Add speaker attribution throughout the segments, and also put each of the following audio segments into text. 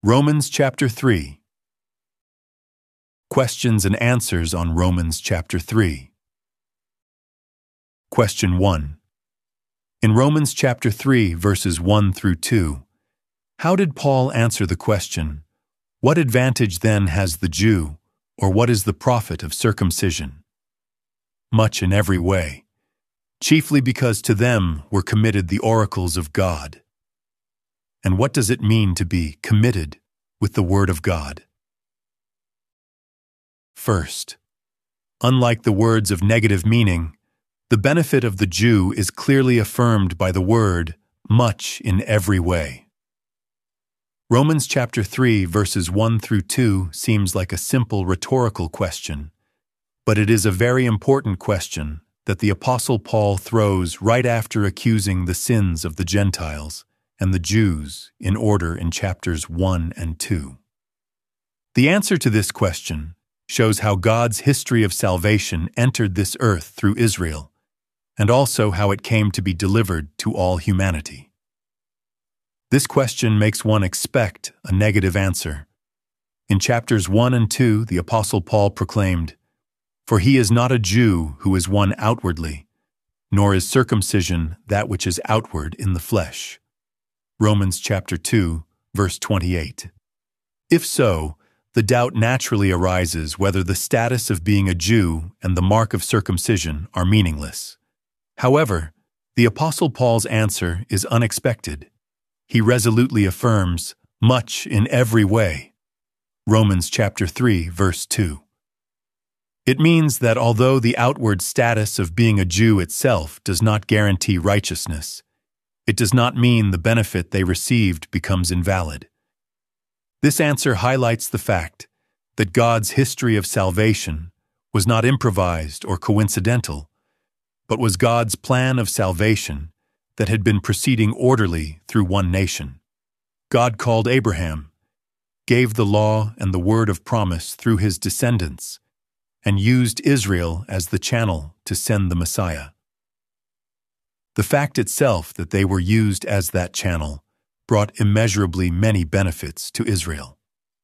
Speaker 1: Romans chapter 3. Questions and answers on Romans chapter 3. Question 1. In Romans chapter 3, verses 1 through 2, how did Paul answer the question, "What advantage then has the Jew, or what is the profit of circumcision?" Much in every way, chiefly because to them were committed the oracles of God. And what does it mean to be committed with the Word of God? First, unlike the words of negative meaning, the benefit of the Jew is clearly affirmed by the word much in every way. Romans chapter 3, verses 1 through 2 seems like a simple rhetorical question, but it is a very important question that the Apostle Paul throws right after accusing the sins of the Gentiles and the Jews in order in chapters 1 and 2. The answer to this question shows how God's history of salvation entered this earth through Israel, and also how it came to be delivered to all humanity. This question makes one expect a negative answer. In chapters 1 and 2, the Apostle Paul proclaimed, "For he is not a Jew who is one outwardly, nor is circumcision that which is outward in the flesh." Romans chapter 2, verse 28. If so, the doubt naturally arises whether the status of being a Jew and the mark of circumcision are meaningless. However, the Apostle Paul's answer is unexpected. He resolutely affirms, "much in every way." Romans chapter 3, verse 2. It means that although the outward status of being a Jew itself does not guarantee righteousness, it does not mean the benefit they received becomes invalid. This answer highlights the fact that God's history of salvation was not improvised or coincidental, but was God's plan of salvation that had been proceeding orderly through one nation. God called Abraham, gave the law and the word of promise through his descendants, and used Israel as the channel to send the Messiah. The fact itself that they were used as that channel brought immeasurably many benefits to Israel.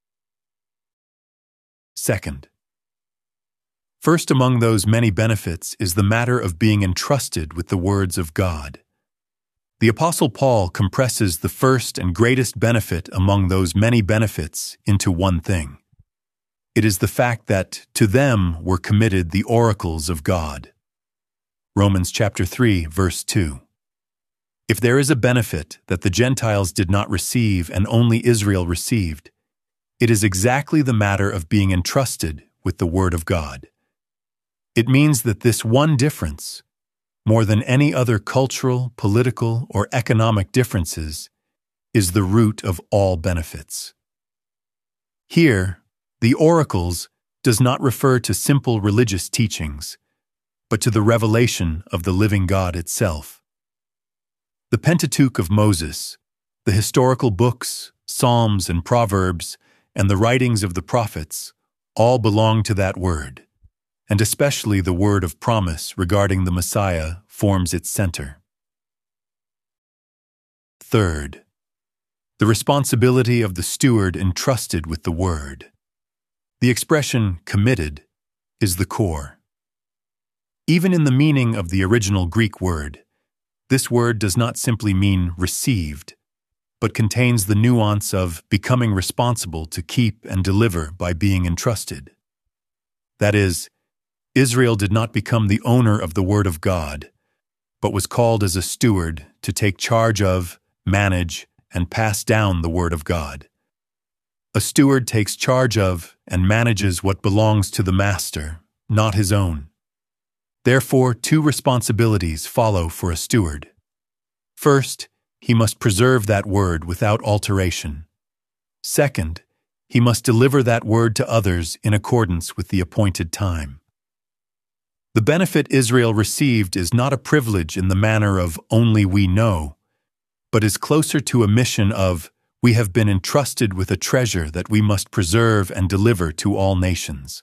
Speaker 1: Second, first among those many benefits is the matter of being entrusted with the words of God. The Apostle Paul compresses the first and greatest benefit among those many benefits into one thing. It is the fact that to them were committed the oracles of God. Romans chapter 3, verse 2. If there is a benefit that the Gentiles did not receive and only Israel received, it is exactly the matter of being entrusted with the Word of God. It means that this one difference, more than any other cultural, political, or economic differences, is the root of all benefits. Here, the oracles does not refer to simple religious teachings, but to the revelation of the living God itself. The Pentateuch of Moses, the historical books, Psalms and Proverbs, and the writings of the prophets all belong to that word, and especially the word of promise regarding the Messiah forms its center. Third, the responsibility of the steward entrusted with the word. The expression committed is the core. Even in the meaning of the original Greek word, this word does not simply mean received, but contains the nuance of becoming responsible to keep and deliver by being entrusted. That is, Israel did not become the owner of the Word of God, but was called as a steward to take charge of, manage, and pass down the Word of God. A steward takes charge of and manages what belongs to the master, not his own. Therefore, two responsibilities follow for a steward. First, he must preserve that word without alteration. Second, he must deliver that word to others in accordance with the appointed time. The benefit Israel received is not a privilege in the manner of only we know, but is closer to a mission of we have been entrusted with a treasure that we must preserve and deliver to all nations.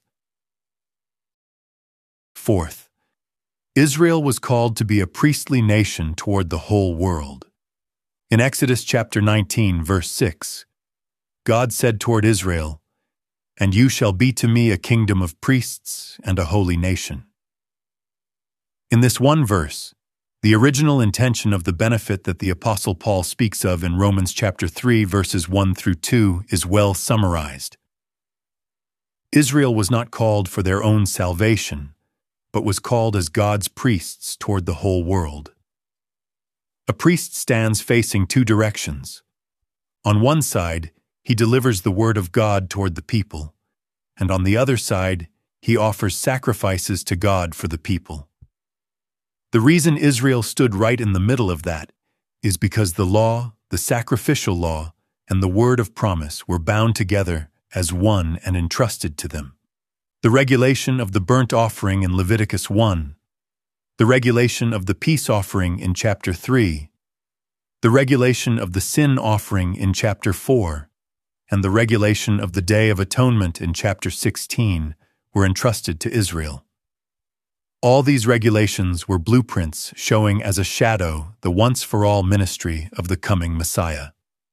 Speaker 1: Fourth, Israel was called to be a priestly nation toward the whole world. In Exodus chapter 19, verse 6, God said toward Israel, "And you shall be to me a kingdom of priests and a holy nation." In this one verse, the original intention of the benefit that the Apostle Paul speaks of in Romans chapter 3, verses 1 through 2 is well summarized. Israel was not called for their own salvation, but was called as God's priests toward the whole world. A priest stands facing two directions. On one side, he delivers the word of God toward the people, and on the other side, he offers sacrifices to God for the people. The reason Israel stood right in the middle of that is because the law, the sacrificial law, and the word of promise were bound together as one and entrusted to them. The regulation of the burnt offering in Leviticus 1, the regulation of the peace offering in chapter 3, the regulation of the sin offering in chapter 4, and the regulation of the Day of Atonement in chapter 16 were entrusted to Israel. All these regulations were blueprints showing as a shadow the once-for-all ministry of the coming Messiah.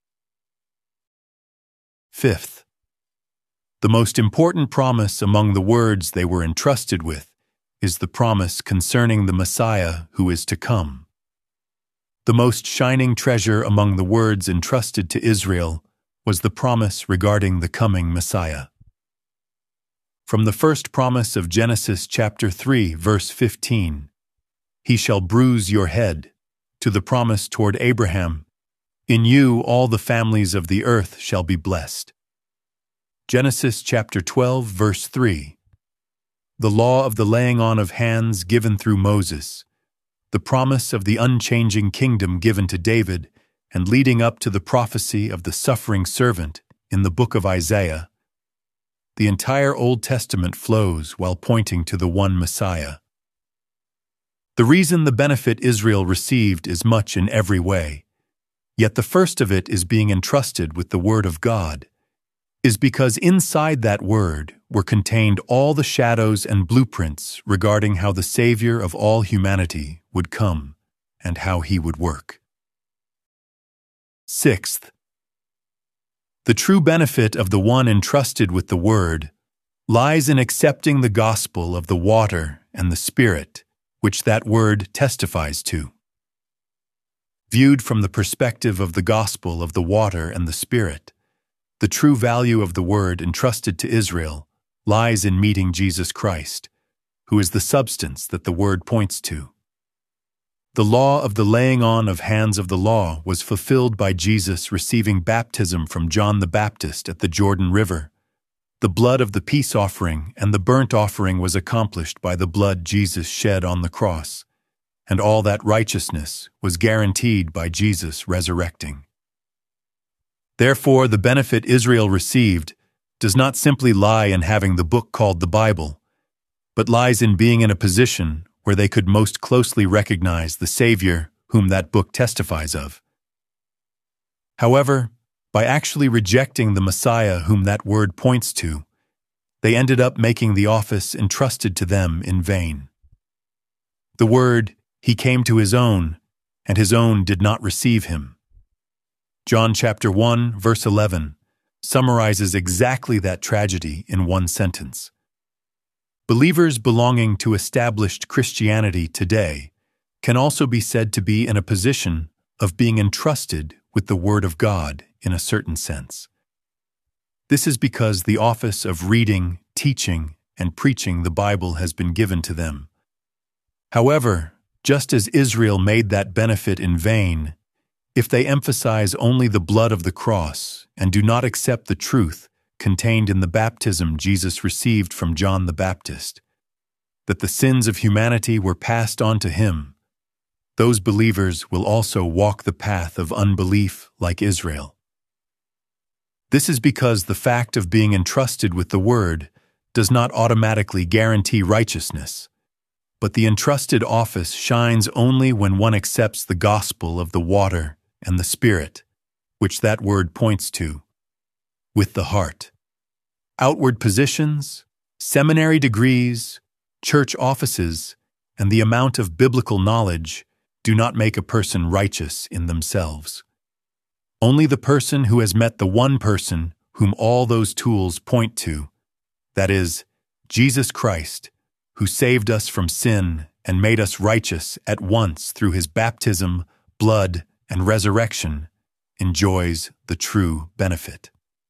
Speaker 1: Fifth, the most important promise among the words they were entrusted with is the promise concerning the Messiah who is to come. The most shining treasure among the words entrusted to Israel was the promise regarding the coming Messiah. From the first promise of Genesis chapter 3, verse 15, "He shall bruise your head," to the promise toward Abraham, "In you all the families of the earth shall be blessed." Genesis chapter 12, verse 3, the law of the laying on of hands given through Moses, the promise of the unchanging kingdom given to David, and leading up to the prophecy of the suffering servant in the book of Isaiah. The entire Old Testament flows while pointing to the one Messiah. The reason the benefit Israel received is much in every way, yet the first of it is being entrusted with the Word of God, is because inside that Word were contained all the shadows and blueprints regarding how the Savior of all humanity would come and how he would work. Sixth, the true benefit of the one entrusted with the Word lies in accepting the gospel of the water and the Spirit, which that Word testifies to. Viewed from the perspective of the gospel of the water and the Spirit, the true value of the Word entrusted to Israel lies in meeting Jesus Christ, who is the substance that the Word points to. The law of the laying on of hands of the law was fulfilled by Jesus receiving baptism from John the Baptist at the Jordan River. The blood of the peace offering and the burnt offering was accomplished by the blood Jesus shed on the cross, and all that righteousness was guaranteed by Jesus resurrecting. Therefore, the benefit Israel received does not simply lie in having the book called the Bible, but lies in being in a position where they could most closely recognize the Savior whom that book testifies of. However, by actually rejecting the Messiah whom that word points to, they ended up making the office entrusted to them in vain. The word, "He came to his own, and his own did not receive him." John chapter 1, verse 11, summarizes exactly that tragedy in one sentence. Believers belonging to established Christianity today can also be said to be in a position of being entrusted with the Word of God in a certain sense. This is because the office of reading, teaching, and preaching the Bible has been given to them. However, just as Israel made that benefit in vain, if they emphasize only the blood of the cross and do not accept the truth contained in the baptism Jesus received from John the Baptist, that the sins of humanity were passed on to him, those believers will also walk the path of unbelief like Israel. This is because the fact of being entrusted with the Word does not automatically guarantee righteousness, but the entrusted office shines only when one accepts the gospel of the water and the Spirit, which that word points to, with the heart. Outward positions, seminary degrees, church offices, and the amount of biblical knowledge do not make a person righteous in themselves. Only the person who has met the one person whom all those tools point to, that is, Jesus Christ, who saved us from sin and made us righteous at once through his baptism, blood, and resurrection, enjoys the true benefit.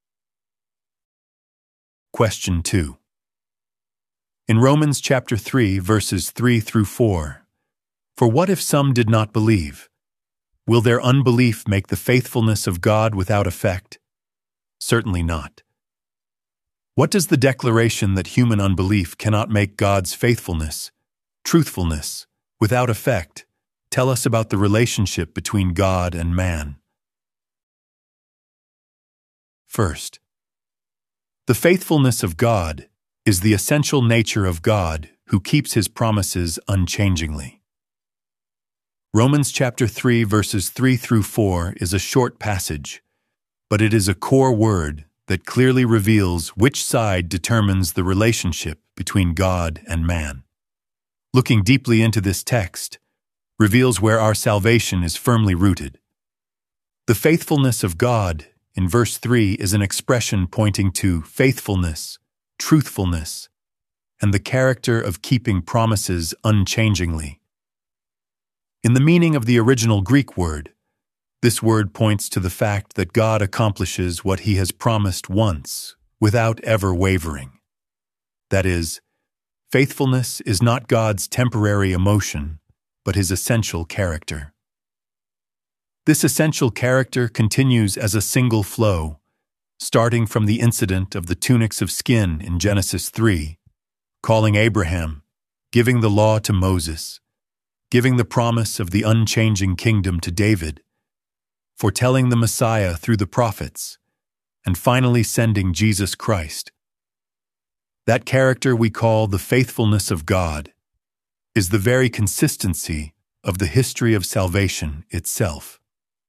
Speaker 1: Question 2. In Romans chapter 3, verses 3 through 4, "For what if some did not believe? Will their unbelief make the faithfulness of God without effect? Certainly not. What does the declaration that human unbelief cannot make God's faithfulness, truthfulness, without effect tell us about the relationship between God and man? First, the faithfulness of God is the essential nature of God who keeps his promises unchangingly. Romans chapter 3, verses 3 through 4 is a short passage, but it is a core word that clearly reveals which side determines the relationship between God and man. Looking deeply into this text reveals where our salvation is firmly rooted. The faithfulness of God in verse 3 is an expression pointing to faithfulness, truthfulness, and the character of keeping promises unchangingly. In the meaning of the original Greek word, this word points to the fact that God accomplishes what he has promised once without ever wavering. That is, faithfulness is not God's temporary emotion, but his essential character. This essential character continues as a single flow, starting from the incident of the tunics of skin in Genesis 3, calling Abraham, giving the law to Moses, giving the promise of the unchanging kingdom to David, foretelling the Messiah through the prophets, and finally sending Jesus Christ. That character we call the faithfulness of God is the very consistency of the history of salvation itself.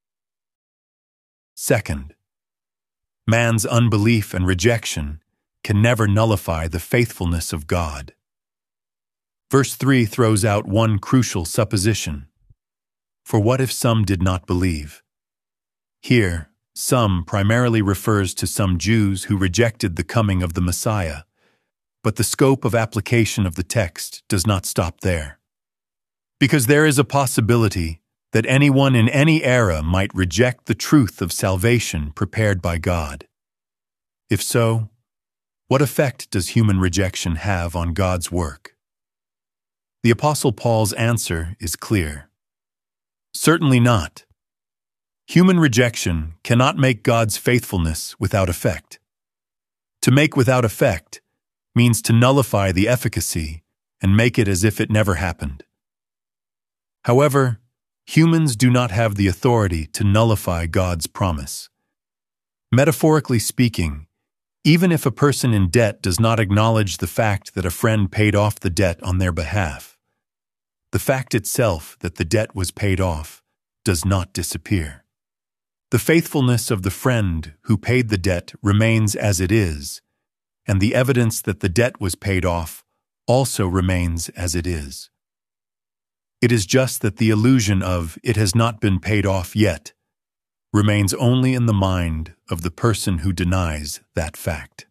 Speaker 1: Second, man's unbelief and rejection can never nullify the faithfulness of God. Verse 3 throws out one crucial supposition. For what if some did not believe? Here, some primarily refers to some Jews who rejected the coming of the Messiah, but the scope of application of the text does not stop there. Because there is a possibility that anyone in any era might reject the truth of salvation prepared by God. If so, what effect does human rejection have on God's work? The Apostle Paul's answer is clear. Certainly not. Human rejection cannot make God's faithfulness without effect. To make without effect means to nullify the efficacy and make it as if it never happened. However, humans do not have the authority to nullify God's promise. Metaphorically speaking, even if a person in debt does not acknowledge the fact that a friend paid off the debt on their behalf, the fact itself that the debt was paid off does not disappear. The faithfulness of the friend who paid the debt remains as it is, and the evidence that the debt was paid off also remains as it is. It is just that the illusion of "it has not been paid off yet" remains only in the mind of the person who denies that fact.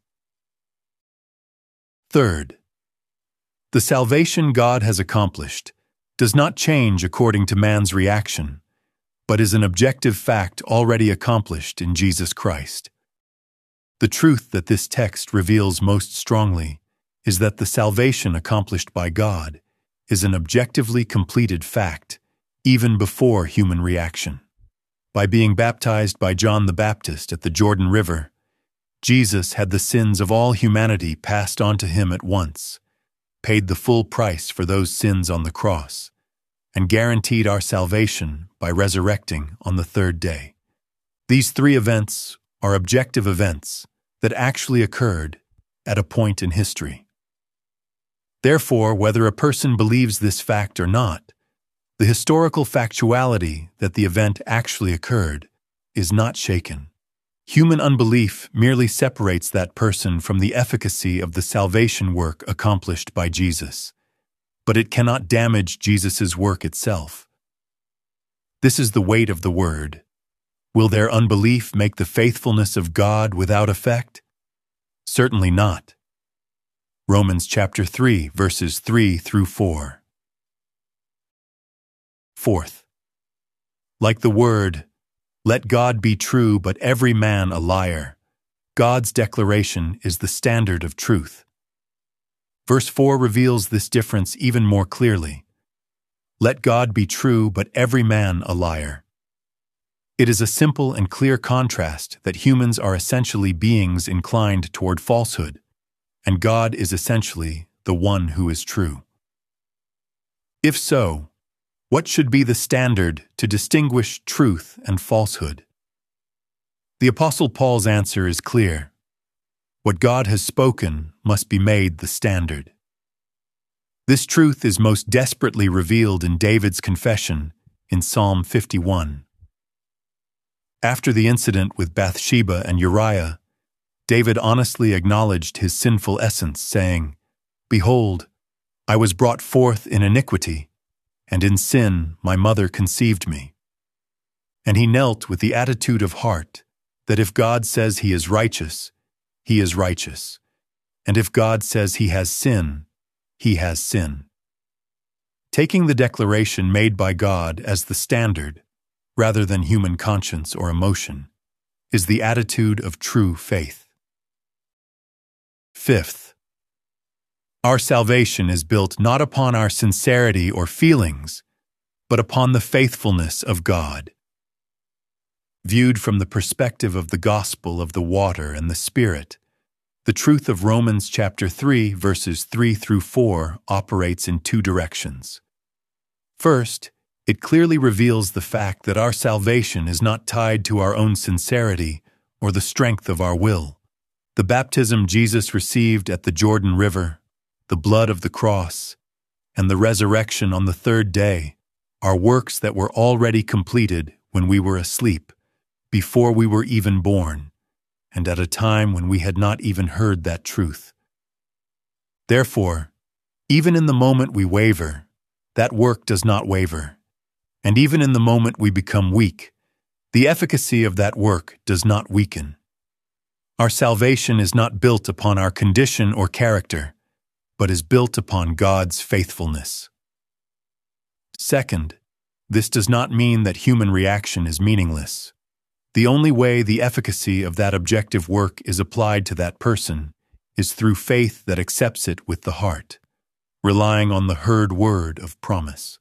Speaker 1: Third, the salvation God has accomplished does not change according to man's reaction, but is an objective fact already accomplished in Jesus Christ. The truth that this text reveals most strongly is that the salvation accomplished by God is an objectively completed fact, even before human reaction. By being baptized by John the Baptist at the Jordan River, Jesus had the sins of all humanity passed on to him at once, paid the full price for those sins on the cross, and guaranteed our salvation by resurrecting on the third day. These three events are objective events that actually occurred at a point in history. Therefore, whether a person believes this fact or not, the historical factuality that the event actually occurred is not shaken. Human unbelief merely separates that person from the efficacy of the salvation work accomplished by Jesus, but it cannot damage Jesus' work itself. This is the weight of the word. Will their unbelief make the faithfulness of God without effect? Certainly not. Romans chapter 3, verses 3 through 4. Fourth, like the word, "Let God be true, but every man a liar," God's declaration is the standard of truth. Verse 4 reveals this difference even more clearly. Let God be true, but every man a liar. It is a simple and clear contrast that humans are essentially beings inclined toward falsehood, and God is essentially the one who is true. If so, what should be the standard to distinguish truth and falsehood? The Apostle Paul's answer is clear. What God has spoken must be made the standard. This truth is most desperately revealed in David's confession in Psalm 51. After the incident with Bathsheba and Uriah, David honestly acknowledged his sinful essence, saying, "Behold, I was brought forth in iniquity, and in sin my mother conceived me." And he knelt with the attitude of heart that if God says he is righteous, he is righteous, and if God says he has sin, he has sin. Taking the declaration made by God as the standard, rather than human conscience or emotion, is the attitude of true faith. Fifth, our salvation is built not upon our sincerity or feelings, but upon the faithfulness of God. Viewed from the perspective of the gospel of the water and the Spirit, the truth of Romans chapter 3, verses 3 through 4 operates in two directions. First, it clearly reveals the fact that our salvation is not tied to our own sincerity or the strength of our will. The baptism Jesus received at the Jordan River, the blood of the cross, and the resurrection on the third day are works that were already completed when we were asleep, before we were even born, and at a time when we had not even heard that truth. Therefore, even in the moment we waver, that work does not waver, and even in the moment we become weak, the efficacy of that work does not weaken. Our salvation is not built upon our condition or character, but is built upon God's faithfulness. Second, this does not mean that human reaction is meaningless. The only way the efficacy of that objective work is applied to that person is through faith that accepts it with the heart, relying on the heard word of promise.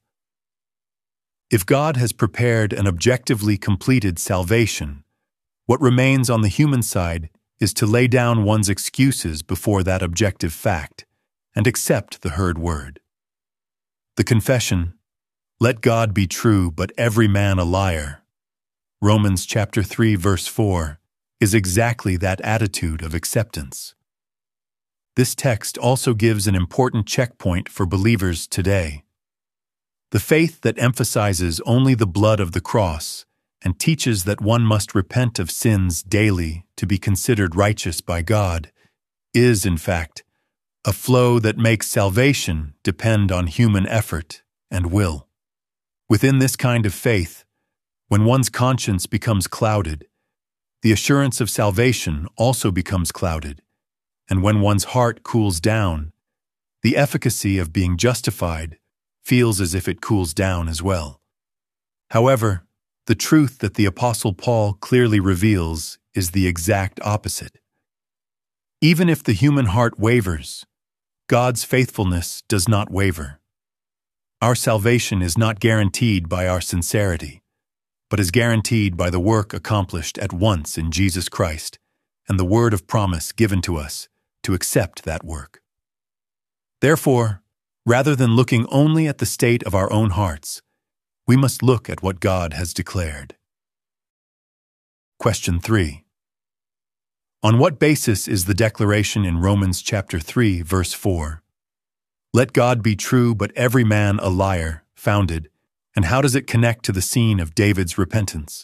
Speaker 1: If God has prepared an objectively completed salvation, what remains on the human side is to lay down one's excuses before that objective fact and accept the heard word. The confession, "Let God be true, but every man a liar," Romans chapter 3, verse 4, is exactly that attitude of acceptance. This text also gives an important checkpoint for believers today. The faith that emphasizes only the blood of the cross and teaches that one must repent of sins daily to be considered righteous by God is, in fact, a flow that makes salvation depend on human effort and will. Within this kind of faith, when one's conscience becomes clouded, the assurance of salvation also becomes clouded, and when one's heart cools down, the efficacy of being justified feels as if it cools down as well. However, the truth that the Apostle Paul clearly reveals is the exact opposite. Even if the human heart wavers, God's faithfulness does not waver. Our salvation is not guaranteed by our sincerity, but is guaranteed by the work accomplished at once in Jesus Christ and the word of promise given to us to accept that work. Therefore, rather than looking only at the state of our own hearts, we must look at what God has declared. Question 3. On what basis is the declaration in Romans chapter 3, verse 4, "Let God be true, but every man a liar," founded, and how does it connect to the scene of David's repentance?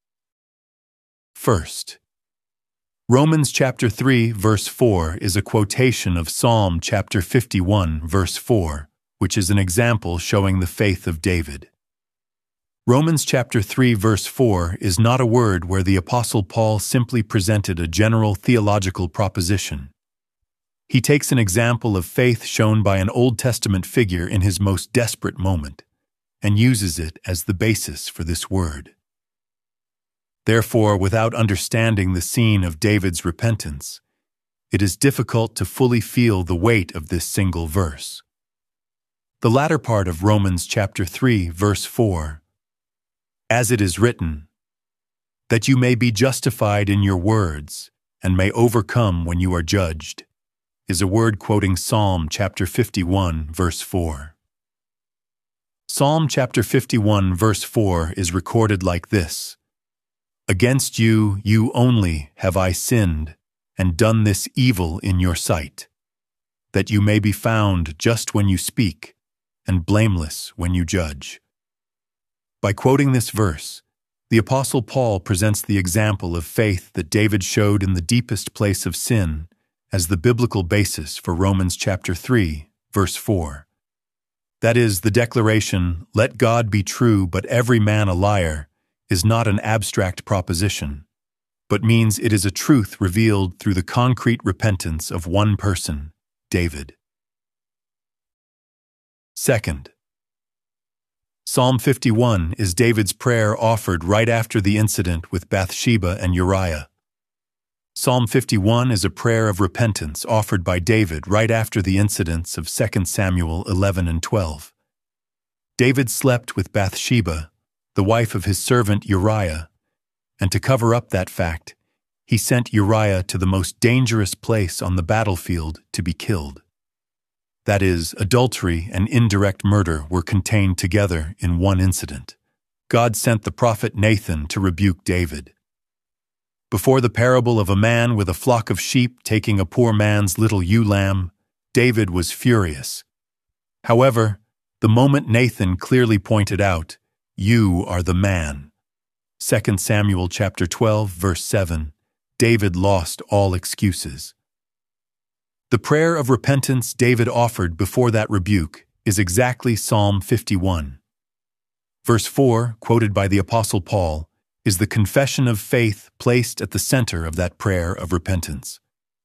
Speaker 1: First, Romans chapter 3, verse 4 is a quotation of Psalm chapter 51, verse 4, which is an example showing the faith of David. Romans chapter 3 verse 4 is not a word where the Apostle Paul simply presented a general theological proposition. He takes an example of faith shown by an Old Testament figure in his most desperate moment, and uses it as the basis for this word. Therefore, without understanding the scene of David's repentance, it is difficult to fully feel the weight of this single verse. The latter part of Romans chapter 3 verse 4, as it is written, that you may be justified in your words and may overcome when you are judged, is a word quoting Psalm chapter 51 verse 4. Psalm chapter 51 verse 4 is recorded like this: Against you, you only, have I sinned, and done this evil in your sight, that you may be found just when you speak, and blameless when you judge. By quoting this verse, the Apostle Paul presents the example of faith that David showed in the deepest place of sin as the biblical basis for Romans chapter 3, verse 4. That is, the declaration, "Let God be true, but every man a liar," is not an abstract proposition, but means it is a truth revealed through the concrete repentance of one person, David. Second, Psalm 51 is David's prayer offered right after the incident with Bathsheba and Uriah. Psalm 51 is a prayer of repentance offered by David right after the incidents of 2 Samuel 11 and 12. David slept with Bathsheba, the wife of his servant Uriah, and to cover up that fact, he sent Uriah to the most dangerous place on the battlefield to be killed. That is, adultery and indirect murder were contained together in one incident. God sent the prophet Nathan to rebuke David. Before the parable of a man with a flock of sheep taking a poor man's little ewe lamb, David was furious. However, the moment Nathan clearly pointed out, "You are the man," 2 Samuel chapter 12, verse 7, David lost all excuses. The prayer of repentance David offered before that rebuke is exactly Psalm 51. Verse 4, quoted by the Apostle Paul, is the confession of faith placed at the center of that prayer of repentance.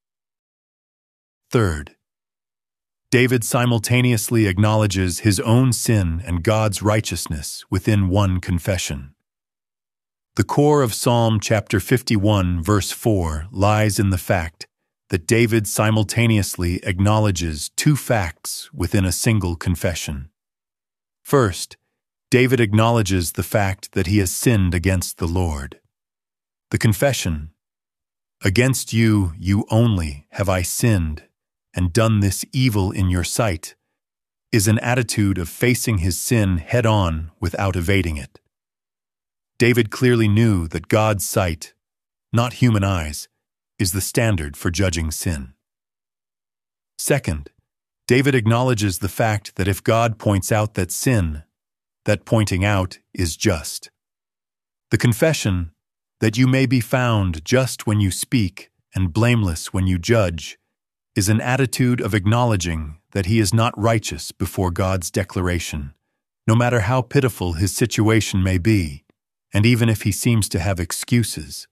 Speaker 1: Third, David simultaneously acknowledges his own sin and God's righteousness within one confession. The core of Psalm chapter 51, verse 4, lies in the fact that David simultaneously acknowledges two facts within a single confession. First, David acknowledges the fact that he has sinned against the Lord. The confession, "Against you, you only, have I sinned, and done this evil in your sight," is an attitude of facing his sin head-on without evading it. David clearly knew that God's sight, not human eyes, is the standard for judging sin. Second, David acknowledges the fact that if God points out that sin, that pointing out is just. The confession, "that you may be found just when you speak and blameless when you judge," is an attitude of acknowledging that he is not righteous before God's declaration, no matter how pitiful his situation may be, and even if he seems to have excuses.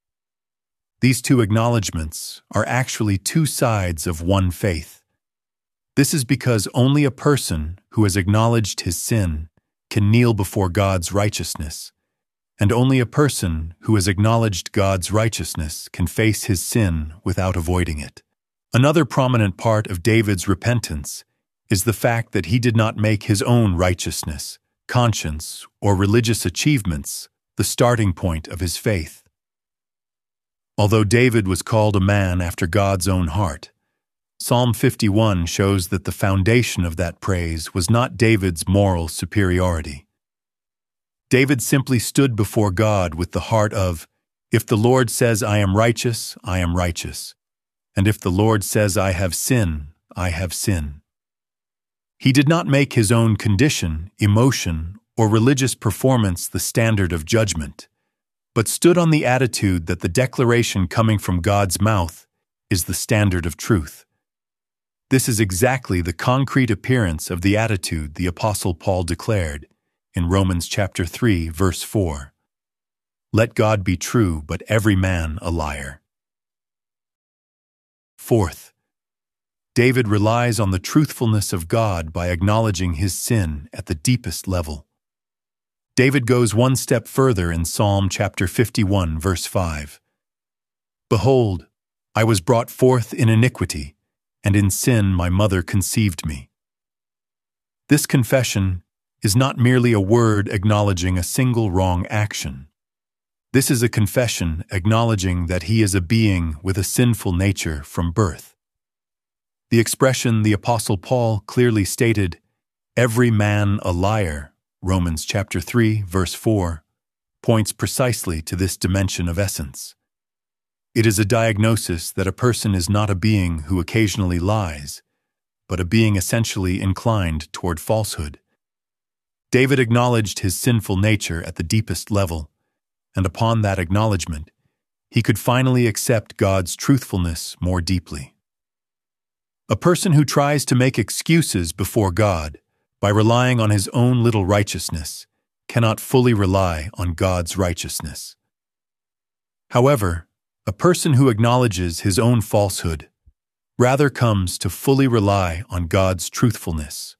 Speaker 1: These two acknowledgments are actually two sides of one faith. This is because only a person who has acknowledged his sin can kneel before God's righteousness, and only a person who has acknowledged God's righteousness can face his sin without avoiding it. Another prominent part of David's repentance is the fact that he did not make his own righteousness, conscience, or religious achievements the starting point of his faith. Although David was called a man after God's own heart, Psalm 51 shows that the foundation of that praise was not David's moral superiority. David simply stood before God with the heart of, "If the Lord says I am righteous, I am righteous. And if the Lord says I have sin, I have sin." He did not make his own condition, emotion, or religious performance the standard of judgment, but stood on the attitude that the declaration coming from God's mouth is the standard of truth. This is exactly the concrete appearance of the attitude the Apostle Paul declared in Romans chapter 3, verse 4. Let God be true, but every man a liar. Fourth, David relies on the truthfulness of God by acknowledging his sin at the deepest level. David goes one step further in Psalm chapter 51, verse 5. Behold, I was brought forth in iniquity, and in sin my mother conceived me. This confession is not merely a word acknowledging a single wrong action. This is a confession acknowledging that he is a being with a sinful nature from birth. The expression the Apostle Paul clearly stated, "Every man a liar," Romans chapter 3, verse 4, points precisely to this dimension of essence. It is a diagnosis that a person is not a being who occasionally lies, but a being essentially inclined toward falsehood. David acknowledged his sinful nature at the deepest level, and upon that acknowledgement, he could finally accept God's truthfulness more deeply. A person who tries to make excuses before God by relying on his own little righteousness cannot fully rely on God's righteousness. However, a person who acknowledges his own falsehood rather comes to fully rely on God's truthfulness.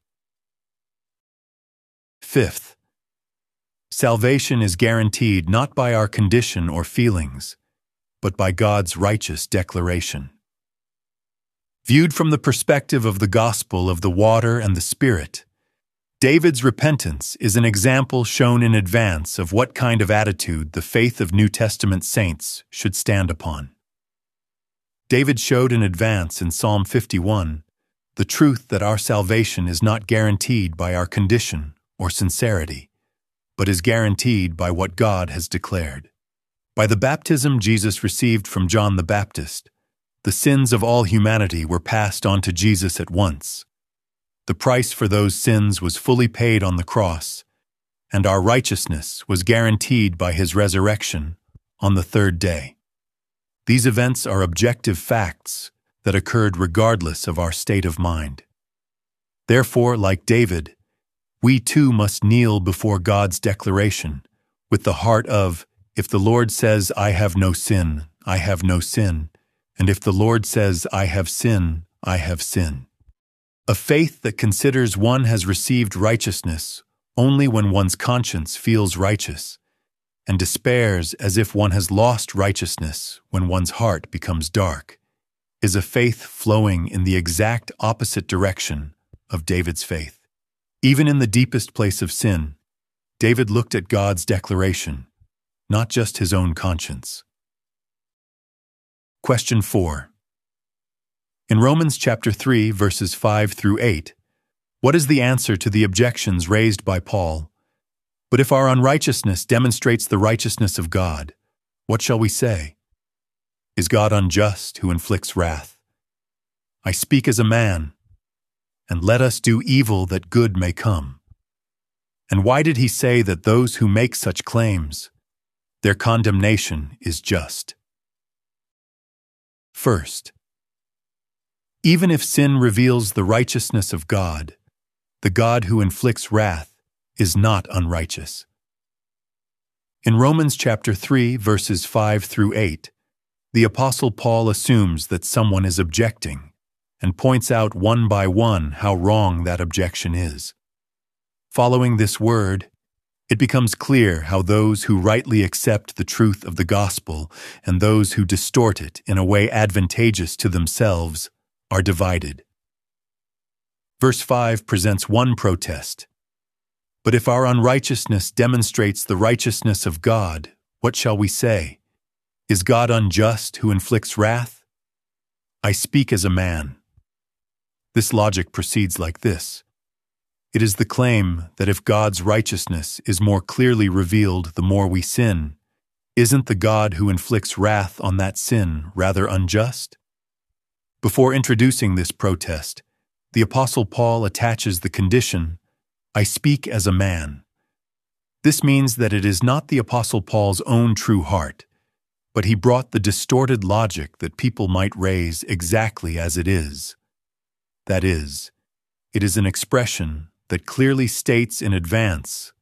Speaker 1: Fifth, salvation is guaranteed not by our condition or feelings, but by God's righteous declaration. Viewed from the perspective of the gospel of the water and the Spirit, David's repentance is an example shown in advance of what kind of attitude the faith of New Testament saints should stand upon. David showed in advance in Psalm 51 the truth that our salvation is not guaranteed by our condition or sincerity, but is guaranteed by what God has declared. By the baptism Jesus received from John the Baptist, the sins of all humanity were passed on to Jesus at once. The price for those sins was fully paid on the cross, and our righteousness was guaranteed by his resurrection on the third day. These events are objective facts that occurred regardless of our state of mind. Therefore, like David, we too must kneel before God's declaration with the heart of, if the Lord says, I have no sin, I have no sin, and if the Lord says, I have sin, I have sin. A faith that considers one has received righteousness only when one's conscience feels righteous, and despairs as if one has lost righteousness when one's heart becomes dark, is a faith flowing in the exact opposite direction of David's faith. Even in the deepest place of sin, David looked at God's declaration, not just his own conscience. Question 4. In Romans chapter 3, verses 5 through 8, what is the answer to the objections raised by Paul? But if our unrighteousness demonstrates the righteousness of God, what shall we say? Is God unjust who inflicts wrath? I speak as a man, and let us do evil that good may come. And why did he say that those who make such claims, their condemnation is just? First, even if sin reveals the righteousness of God, the God who inflicts wrath is not unrighteous. In Romans chapter 3, verses 5 through 8, the Apostle Paul assumes that someone is objecting and points out one by one how wrong that objection is. Following this word, it becomes clear how those who rightly accept the truth of the gospel and those who distort it in a way advantageous to themselves are divided. Verse 5 presents one protest. But if our unrighteousness demonstrates the righteousness of God, what shall we say? Is God unjust who inflicts wrath? I speak as a man. This logic proceeds like this. It is the claim that if God's righteousness is more clearly revealed the more we sin, isn't the God who inflicts wrath on that sin rather unjust? Before introducing this protest, the Apostle Paul attaches the condition, I speak as a man. This means that it is not the Apostle Paul's own true heart, but he brought the distorted logic that people might raise exactly as it is. That is, it is an expression that clearly states in advance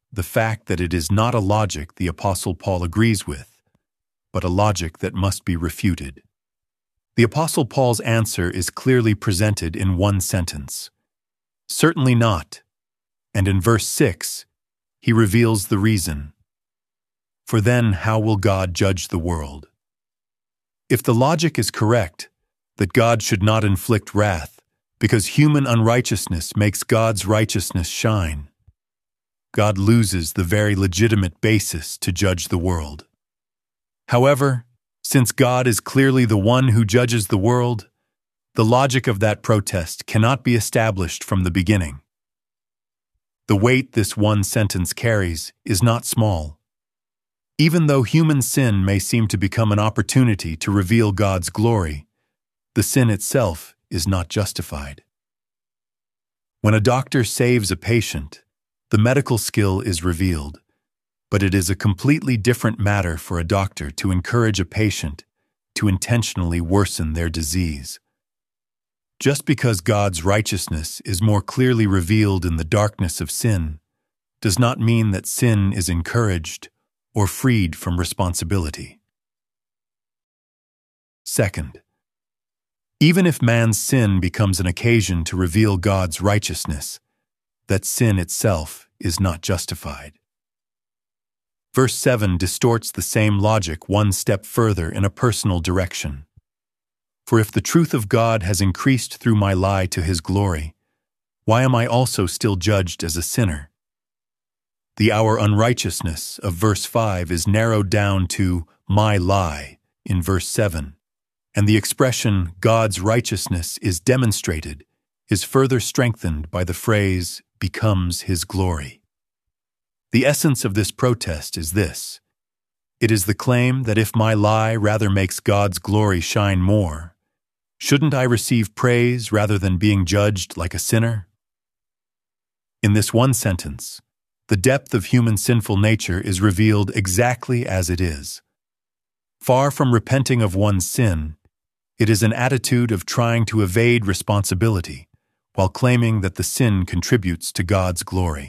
Speaker 1: the fact that it is not a logic the Apostle Paul agrees with, but a logic that must be refuted. The Apostle Paul's answer is clearly presented in one sentence. Certainly not. And in verse 6, he reveals the reason. For then how will God judge the world? If the logic is correct, that God should not inflict wrath, because human unrighteousness makes God's righteousness shine, God loses the very legitimate basis to judge the world. However, since God is clearly the one who judges the world, the logic of that protest cannot be established from the beginning. The weight this one sentence carries is not small. Even though human sin may seem to become an opportunity to reveal God's glory, the sin itself is not justified. When a doctor saves a patient, the medical skill is revealed, but it is a completely different matter for a doctor to encourage a patient to intentionally worsen their disease. Just because God's righteousness is more clearly revealed in the darkness of sin does not mean that sin is encouraged or freed from responsibility. Second, even if man's sin becomes an occasion to reveal God's righteousness, that sin itself is not justified. Verse 7 distorts the same logic one step further in a personal direction. For if the truth of God has increased through my lie to his glory, why am I also still judged as a sinner? The our unrighteousness of verse 5 is narrowed down to my lie in verse 7, and the expression God's righteousness is demonstrated is further strengthened by the phrase becomes his glory. The essence of this protest is this. It is the claim that if my lie rather makes God's glory shine more, shouldn't I receive praise rather than being judged like a sinner? In this one sentence, the depth of human sinful nature is revealed exactly as it is. Far from repenting of one's sin, it is an attitude of trying to evade responsibility while claiming that the sin contributes to God's glory.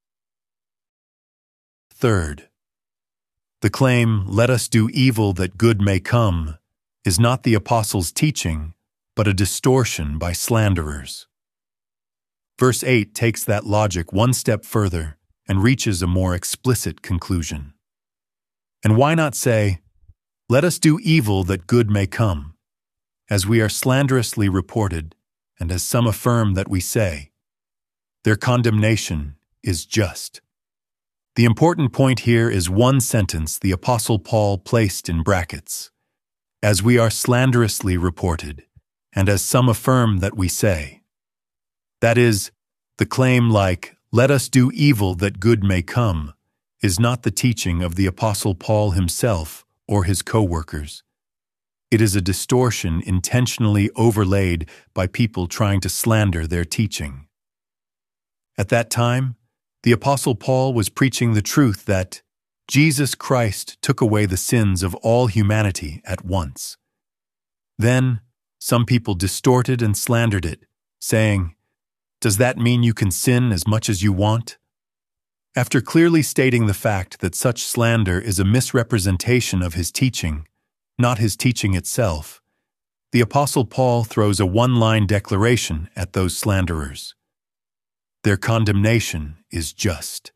Speaker 1: Third, the claim, let us do evil that good may come, is not the apostles' teaching, but a distortion by slanderers. Verse 8 takes that logic one step further and reaches a more explicit conclusion. And why not say, let us do evil that good may come, as we are slanderously reported, and as some affirm that we say. Their condemnation is just. The important point here is one sentence the Apostle Paul placed in brackets. As we are slanderously reported, and as some affirm that we say. That is, the claim like, let us do evil that good may come, is not the teaching of the Apostle Paul himself or his co-workers. It is a distortion intentionally overlaid by people trying to slander their teaching. At that time, the Apostle Paul was preaching the truth that Jesus Christ took away the sins of all humanity at once. Then, some people distorted and slandered it, saying, does that mean you can sin as much as you want? After clearly stating the fact that such slander is a misrepresentation of his teaching, not his teaching itself, the Apostle Paul throws a one-line declaration at those slanderers. Their condemnation is just.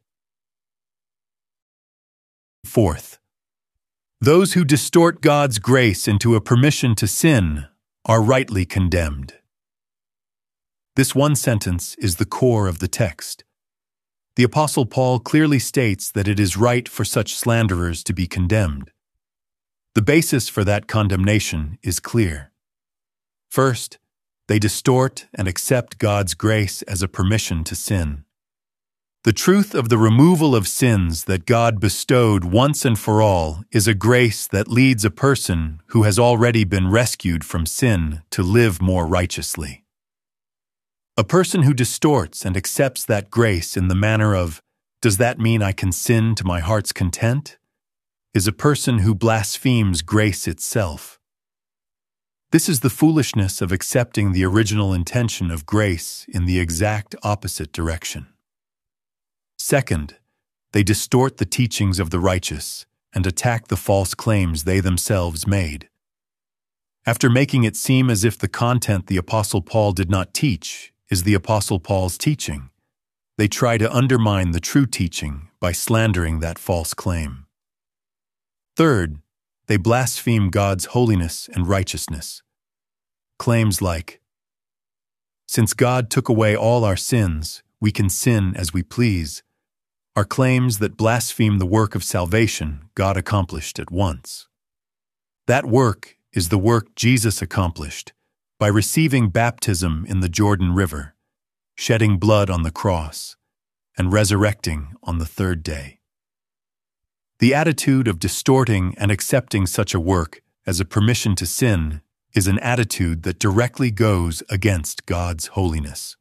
Speaker 1: Fourth, those who distort God's grace into a permission to sin are rightly condemned. This one sentence is the core of the text. The Apostle Paul clearly states that it is right for such slanderers to be condemned. The basis for that condemnation is clear. First, they distort and accept God's grace as a permission to sin. The truth of the removal of sins that God bestowed once and for all is a grace that leads a person who has already been rescued from sin to live more righteously. A person who distorts and accepts that grace in the manner of, does that mean I can sin to my heart's content? Is a person who blasphemes grace itself. This is the foolishness of accepting the original intention of grace in the exact opposite direction. Second, They distort the teachings of the righteous and attack the false claims they themselves made. After making it seem as if the content the Apostle Paul did not teach is the Apostle Paul's teaching, they try to undermine the true teaching by slandering that false claim. Third, they blaspheme God's holiness and righteousness. Claims like, "Since God took away all our sins, we can sin as we please," are claims that blaspheme the work of salvation God accomplished at once. That work is the work Jesus accomplished by receiving baptism in the Jordan River, shedding blood on the cross, and resurrecting on the third day. The attitude of distorting and accepting such a work as a permission to sin is an attitude that directly goes against God's holiness.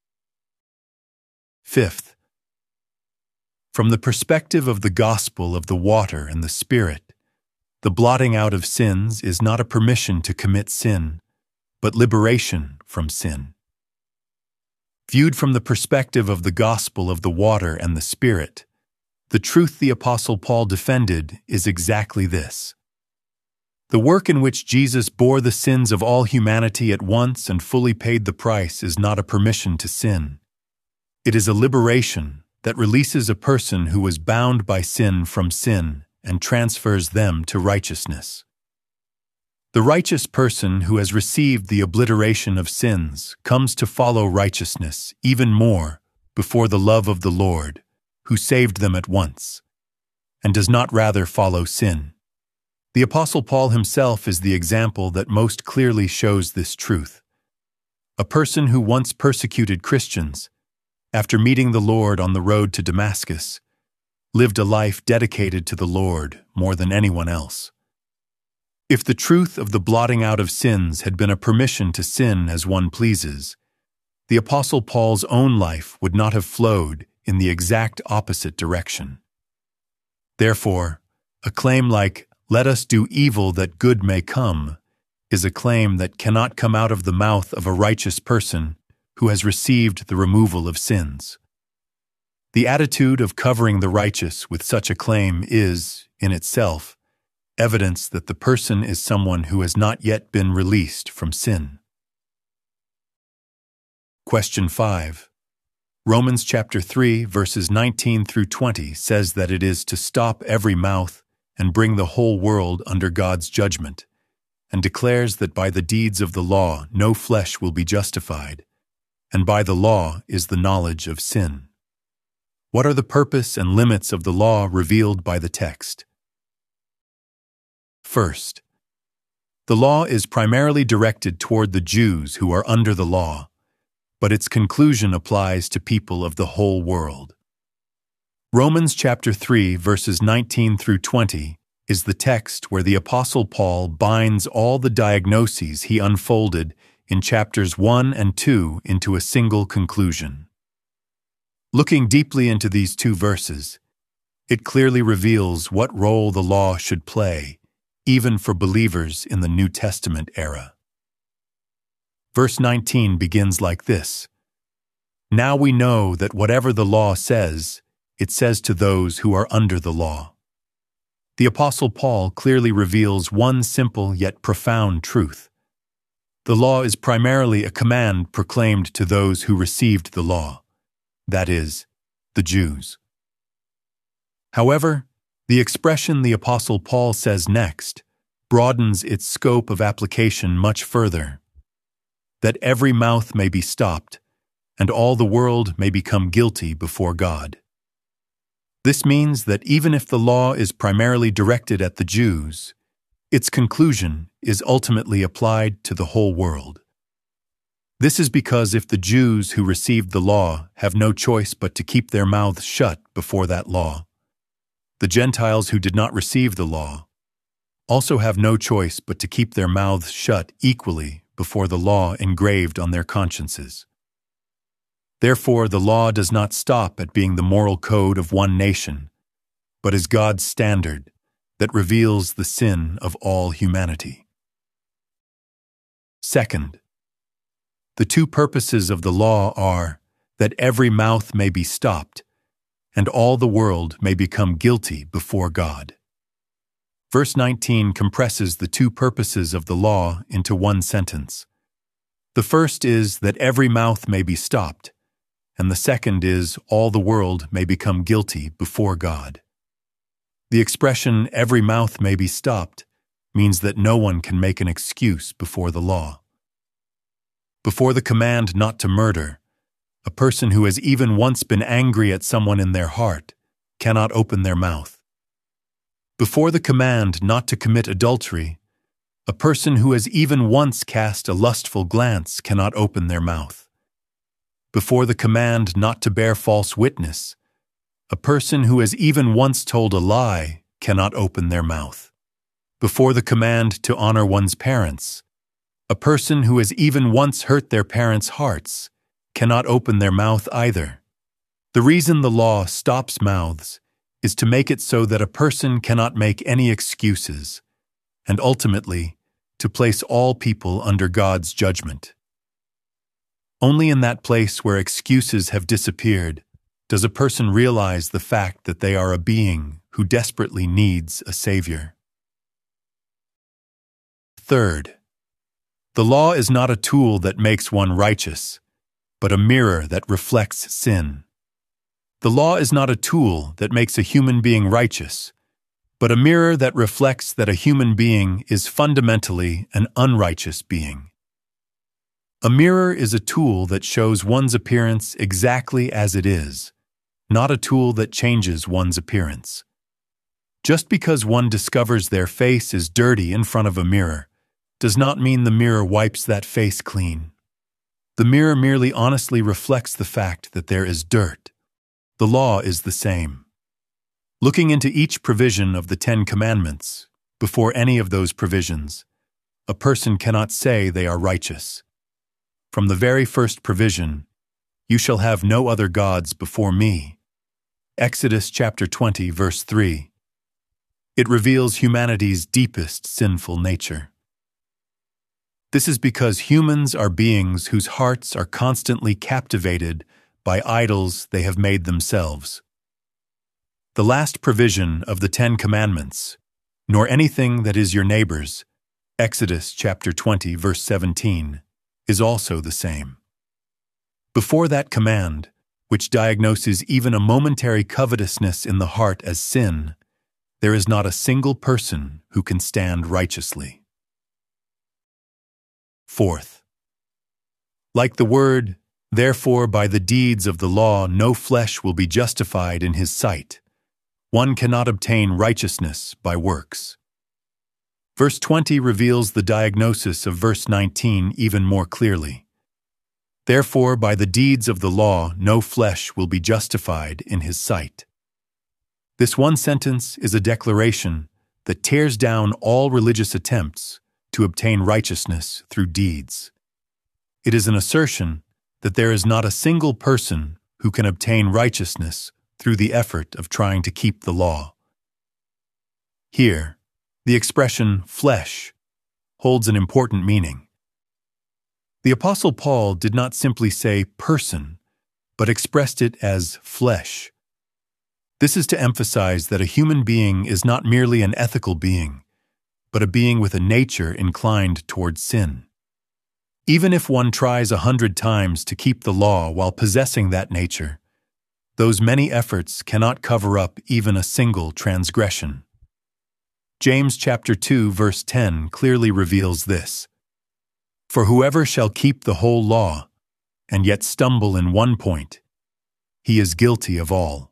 Speaker 1: Fifth, from the perspective of the gospel of the water and the Spirit, the blotting out of sins is not a permission to commit sin, but liberation from sin. Viewed from the perspective of the gospel of the water and the Spirit, the truth the Apostle Paul defended is exactly this. The work in which Jesus bore the sins of all humanity at once and fully paid the price is not a permission to sin. It is a liberation that releases a person who was bound by sin from sin and transfers them to righteousness. The righteous person who has received the obliteration of sins comes to follow righteousness even more before the love of the Lord, who saved them at once, and does not rather follow sin. The Apostle Paul himself is the example that most clearly shows this truth. A person who once persecuted Christians, after meeting the Lord on the road to Damascus, lived a life dedicated to the Lord more than anyone else. If the truth of the blotting out of sins had been a permission to sin as one pleases, the Apostle Paul's own life would not have flowed in the exact opposite direction. Therefore, a claim like, "Let us do evil that good may come," is a claim that cannot come out of the mouth of a righteous person who has received the removal of sins. The attitude of covering the righteous with such a claim is, in itself, evidence that the person is someone who has not yet been released from sin. Question 5. Romans chapter 3, verses 19 through 20 says that it is to stop every mouth and bring the whole world under God's judgment, and declares that by the deeds of the law no flesh will be justified, and by the law is the knowledge of sin. What are the purpose and limits of the law revealed by the text? First, the law is primarily directed toward the Jews who are under the law, but its conclusion applies to people of the whole world. Romans chapter 3, verses 19 through 20 is the text where the Apostle Paul binds all the diagnoses he unfolded in chapters 1 and 2 into a single conclusion. Looking deeply into these two verses, it clearly reveals what role the law should play, even for believers in the New Testament era. Verse 19 begins like this: "Now we know that whatever the law says, it says to those who are under the law." The Apostle Paul clearly reveals one simple yet profound truth. The law is primarily a command proclaimed to those who received the law, that is, the Jews. However, the expression the Apostle Paul says next broadens its scope of application much further, that every mouth may be stopped, and all the world may become guilty before God. This means that even if the law is primarily directed at the Jews, its conclusion is ultimately applied to the whole world. This is because if the Jews who received the law have no choice but to keep their mouths shut before that law, the Gentiles who did not receive the law also have no choice but to keep their mouths shut equally before the law engraved on their consciences. Therefore, the law does not stop at being the moral code of one nation, but is God's standard that reveals the sin of all humanity. Second, the two purposes of the law are that every mouth may be stopped, and all the world may become guilty before God. Verse 19 compresses the two purposes of the law into one sentence. The first is that every mouth may be stopped, and the second is all the world may become guilty before God. The expression every mouth may be stopped means that no one can make an excuse before the law. Before the command not to murder, a person who has even once been angry at someone in their heart cannot open their mouth. Before the command not to commit adultery, a person who has even once cast a lustful glance cannot open their mouth. Before the command not to bear false witness, a person who has even once told a lie cannot open their mouth. Before the command to honor one's parents, a person who has even once hurt their parents' hearts cannot open their mouth either. The reason the law stops mouths is to make it so that a person cannot make any excuses, and ultimately, to place all people under God's judgment. Only in that place where excuses have disappeared does a person realize the fact that they are a being who desperately needs a Savior. Third, the law is not a tool that makes one righteous, but a mirror that reflects sin. The law is not a tool that makes a human being righteous, but a mirror that reflects that a human being is fundamentally an unrighteous being. A mirror is a tool that shows one's appearance exactly as it is, not a tool that changes one's appearance. Just because one discovers their face is dirty in front of a mirror does not mean the mirror wipes that face clean. The mirror merely honestly reflects the fact that there is dirt. The law is the same. Looking into each provision of the 10 Commandments, before any of those provisions, a person cannot say they are righteous. From the very first provision, "You shall have no other gods before me," Exodus chapter 20, verse 3, it reveals humanity's deepest sinful nature. This is because humans are beings whose hearts are constantly captivated by idols they have made themselves. The last provision of the 10 Commandments, "Nor anything that is your neighbor's," Exodus chapter 20, verse 17, is also the same. Before that command, which diagnoses even a momentary covetousness in the heart as sin, there is not a single person who can stand righteously. Fourth, like the word, "Therefore by the deeds of the law no flesh will be justified in his sight," one cannot obtain righteousness by works. Verse 20 reveals the diagnosis of verse 19 even more clearly. Therefore by the deeds of the law no flesh will be justified in his sight. This one sentence is a declaration that tears down all religious attempts to obtain righteousness through deeds. It is an assertion that there is not a single person who can obtain righteousness through the effort of trying to keep the law. Here, the expression flesh holds an important meaning. The Apostle Paul did not simply say person, but expressed it as flesh. This is to emphasize that a human being is not merely an ethical being, but a being with a nature inclined towards sin. Even if one tries 100 times to keep the law while possessing that nature, those many efforts cannot cover up even a single transgression. James chapter 2 verse 10 clearly reveals this. For whoever shall keep the whole law, and yet stumble in one point, he is guilty of all.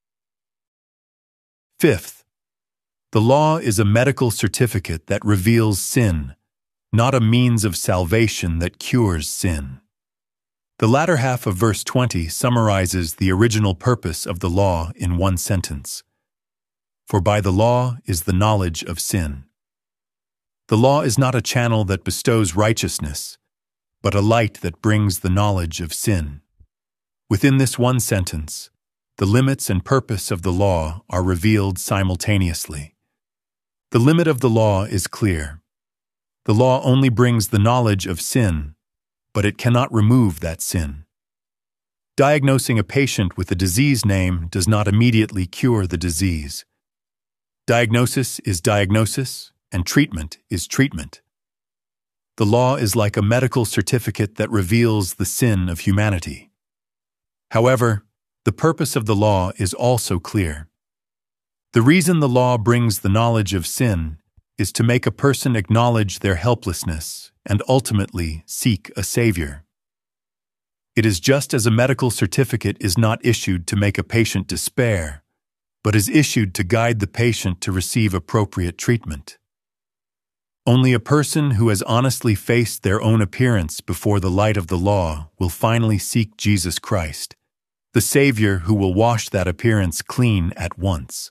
Speaker 1: Fifth, the law is a medical certificate that reveals sin, not a means of salvation that cures sin. The latter half of verse 20 summarizes the original purpose of the law in one sentence. For by the law is the knowledge of sin. The law is not a channel that bestows righteousness, but a light that brings the knowledge of sin. Within this one sentence, the limits and purpose of the law are revealed simultaneously. The limit of the law is clear. The law only brings the knowledge of sin, but it cannot remove that sin. Diagnosing a patient with a disease name does not immediately cure the disease. Diagnosis is diagnosis, and treatment is treatment. The law is like a medical certificate that reveals the sin of humanity. However, the purpose of the law is also clear. The reason the law brings the knowledge of sin is to make a person acknowledge their helplessness and ultimately seek a savior. It is just as a medical certificate is not issued to make a patient despair, but is issued to guide the patient to receive appropriate treatment. Only a person who has honestly faced their own appearance before the light of the law will finally seek Jesus Christ, the Savior who will wash that appearance clean at once.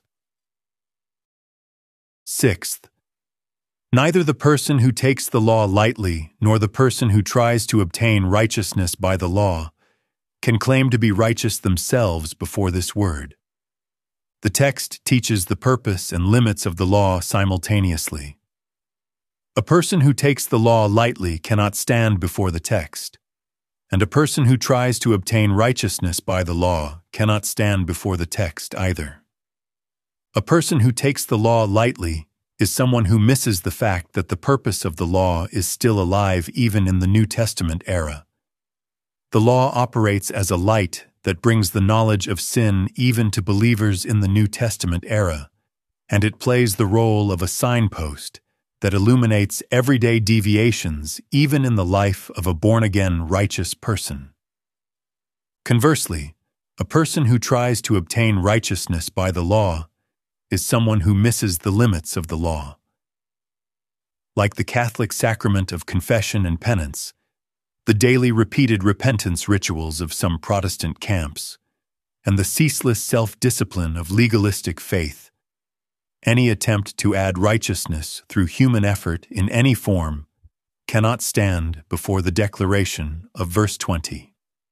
Speaker 1: Sixth, neither the person who takes the law lightly nor the person who tries to obtain righteousness by the law can claim to be righteous themselves before this word. The text teaches the purpose and limits of the law simultaneously. A person who takes the law lightly cannot stand before the text, and a person who tries to obtain righteousness by the law cannot stand before the text either. A person who takes the law lightly is someone who misses the fact that the purpose of the law is still alive even in the New Testament era. The law operates as a light that brings the knowledge of sin even to believers in the New Testament era, and it plays the role of a signpost that illuminates everyday deviations even in the life of a born-again righteous person. Conversely, a person who tries to obtain righteousness by the law is someone who misses the limits of the law. Like the Catholic sacrament of confession and penance, the daily repeated repentance rituals of some Protestant camps, and the ceaseless self-discipline of legalistic faith, any attempt to add righteousness through human effort in any form cannot stand before the declaration of verse 20.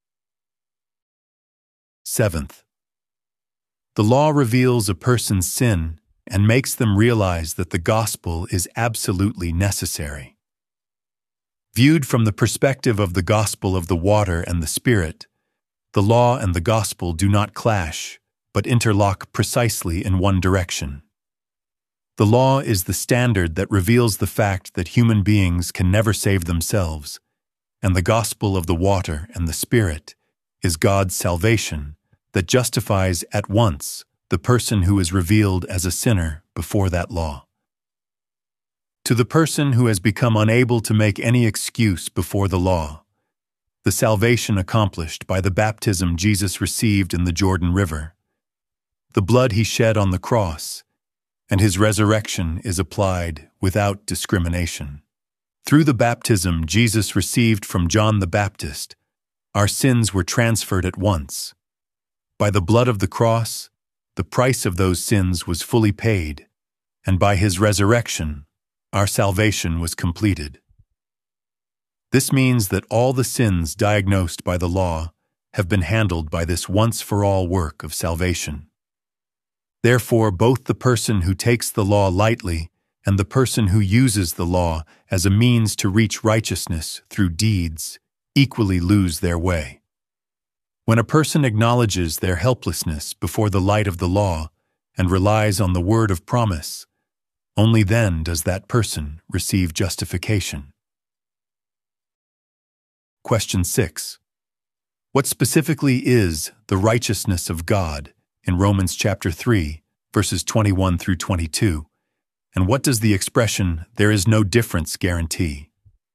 Speaker 1: Seventh, the law reveals a person's sin and makes them realize that the gospel is absolutely necessary. Viewed from the perspective of the gospel of the water and the Spirit, the law and the gospel do not clash, but interlock precisely in one direction. The law is the standard that reveals the fact that human beings can never save themselves, and the gospel of the water and the Spirit is God's salvation that justifies at once the person who is revealed as a sinner before that law. To the person who has become unable to make any excuse before the law, the salvation accomplished by the baptism Jesus received in the Jordan River, the blood he shed on the cross, and his resurrection is applied without discrimination. Through the baptism Jesus received from John the Baptist, our sins were transferred at once. By the blood of the cross, the price of those sins was fully paid, and by his resurrection, our salvation was completed. This means that all the sins diagnosed by the law have been handled by this once-for-all work of salvation. Therefore, both the person who takes the law lightly and the person who uses the law as a means to reach righteousness through deeds equally lose their way. When a person acknowledges their helplessness before the light of the law and relies on the word of promise, only then does that person receive justification. Question 6. What specifically is the righteousness of God in Romans chapter 3, verses 21 through 22, and what does the expression "there is no difference" guarantee?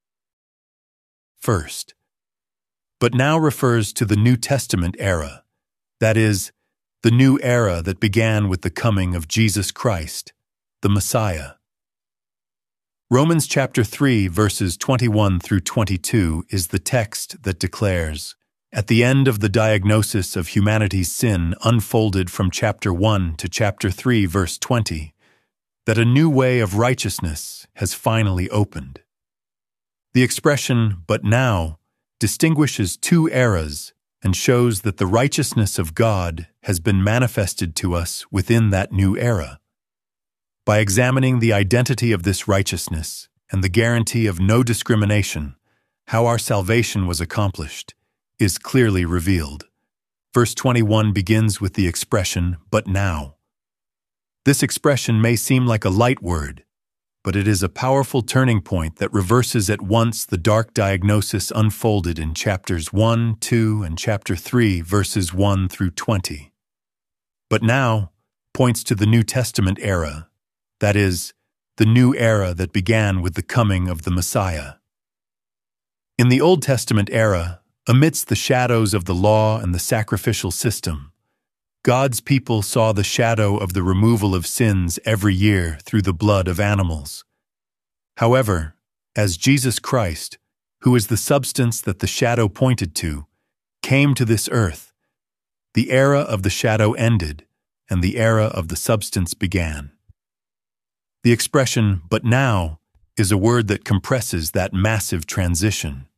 Speaker 1: First, but now refers to the New Testament era, that is, the new era that began with the coming of Jesus Christ, the Messiah. Romans chapter 3, verses 21 through 22 is the text that declares, at the end of the diagnosis of humanity's sin unfolded from chapter 1 to chapter 3, verse 20, that a new way of righteousness has finally opened. The expression, but now, distinguishes two eras and shows that the righteousness of God has been manifested to us within that new era. By examining the identity of this righteousness and the guarantee of no discrimination, how our salvation was accomplished is clearly revealed. Verse 21 begins with the expression, "but now." This expression may seem like a light word, but it is a powerful turning point that reverses at once the dark diagnosis unfolded in chapters 1, 2, and chapter 3, verses 1 through 20. "But now" points to the New Testament era, that is, the new era that began with the coming of the Messiah. In the Old Testament era, amidst the shadows of the law and the sacrificial system, God's people saw the shadow of the removal of sins every year through the blood of animals. However, as Jesus Christ, who is the substance that the shadow pointed to, came to this earth, the era of the shadow ended and the era of the substance began. The expression, "but now," is a word that compresses that massive transition.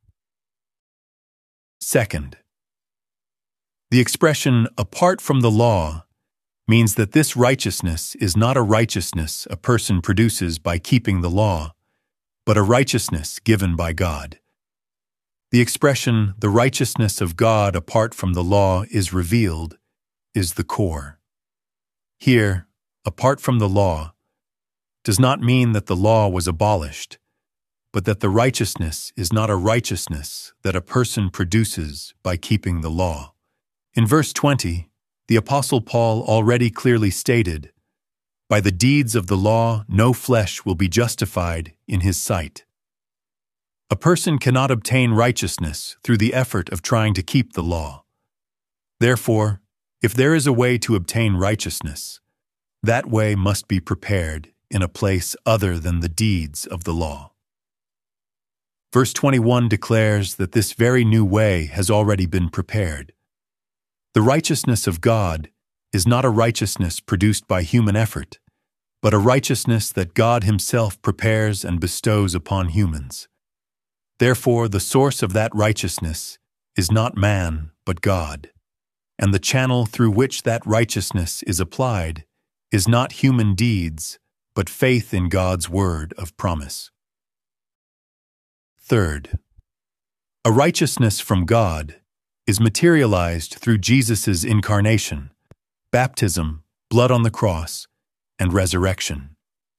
Speaker 1: Second, the expression "apart from the law" means that this righteousness is not a righteousness a person produces by keeping the law, but a righteousness given by God. The expression "the righteousness of God apart from the law is revealed" is the core. Here, apart from the law does not mean that the law was abolished, but that the righteousness is not a righteousness that a person produces by keeping the law. In verse 20, the Apostle Paul already clearly stated, "By the deeds of the law no flesh will be justified in his sight." A person cannot obtain righteousness through the effort of trying to keep the law. Therefore, if there is a way to obtain righteousness, that way must be prepared in a place other than the deeds of the law. Verse 21 declares that this very new way has already been prepared. The righteousness of God is not a righteousness produced by human effort, but a righteousness that God Himself prepares and bestows upon humans. Therefore, the source of that righteousness is not man, but God, and the channel through which that righteousness is applied is not human deeds, but faith in God's word of promise. Third, a righteousness from God is materialized through Jesus' incarnation, baptism, blood on the cross, and resurrection.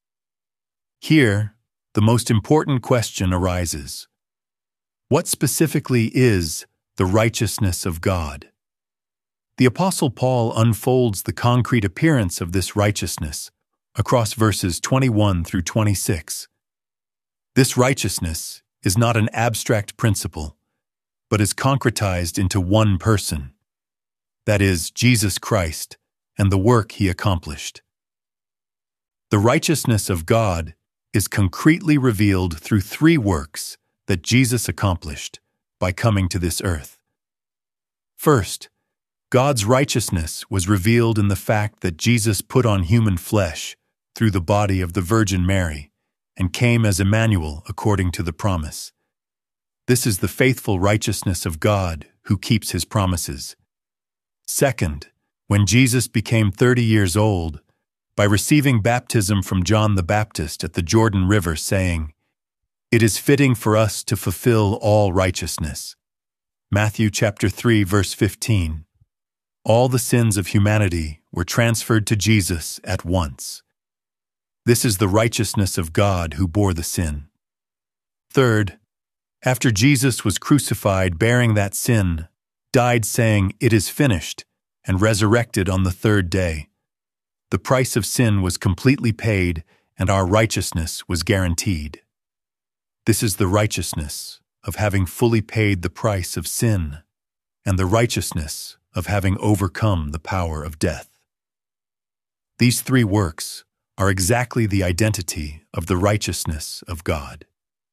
Speaker 1: Here, the most important question arises: what specifically is the righteousness of God? The Apostle Paul unfolds the concrete appearance of this righteousness across verses 21 through 26. This righteousness is not an abstract principle, but is concretized into one person, that is, Jesus Christ, and the work He accomplished. The righteousness of God is concretely revealed through three works that Jesus accomplished by coming to this earth. First, God's righteousness was revealed in the fact that Jesus put on human flesh through the body of the Virgin Mary and came as Emmanuel according to the promise. This is the faithful righteousness of God who keeps His promises. Second, when Jesus became 30 years old, by receiving baptism from John the Baptist at the Jordan River, saying, "It is fitting for us to fulfill all righteousness." Matthew chapter 3, verse 15. All the sins of humanity were transferred to Jesus at once. This is the righteousness of God who bore the sin. Third, after Jesus was crucified bearing that sin, died saying, "It is finished," and resurrected on the third day, the price of sin was completely paid and our righteousness was guaranteed. This is the righteousness of having fully paid the price of sin and the righteousness of having overcome the power of death. These three works are exactly the identity of the righteousness of God.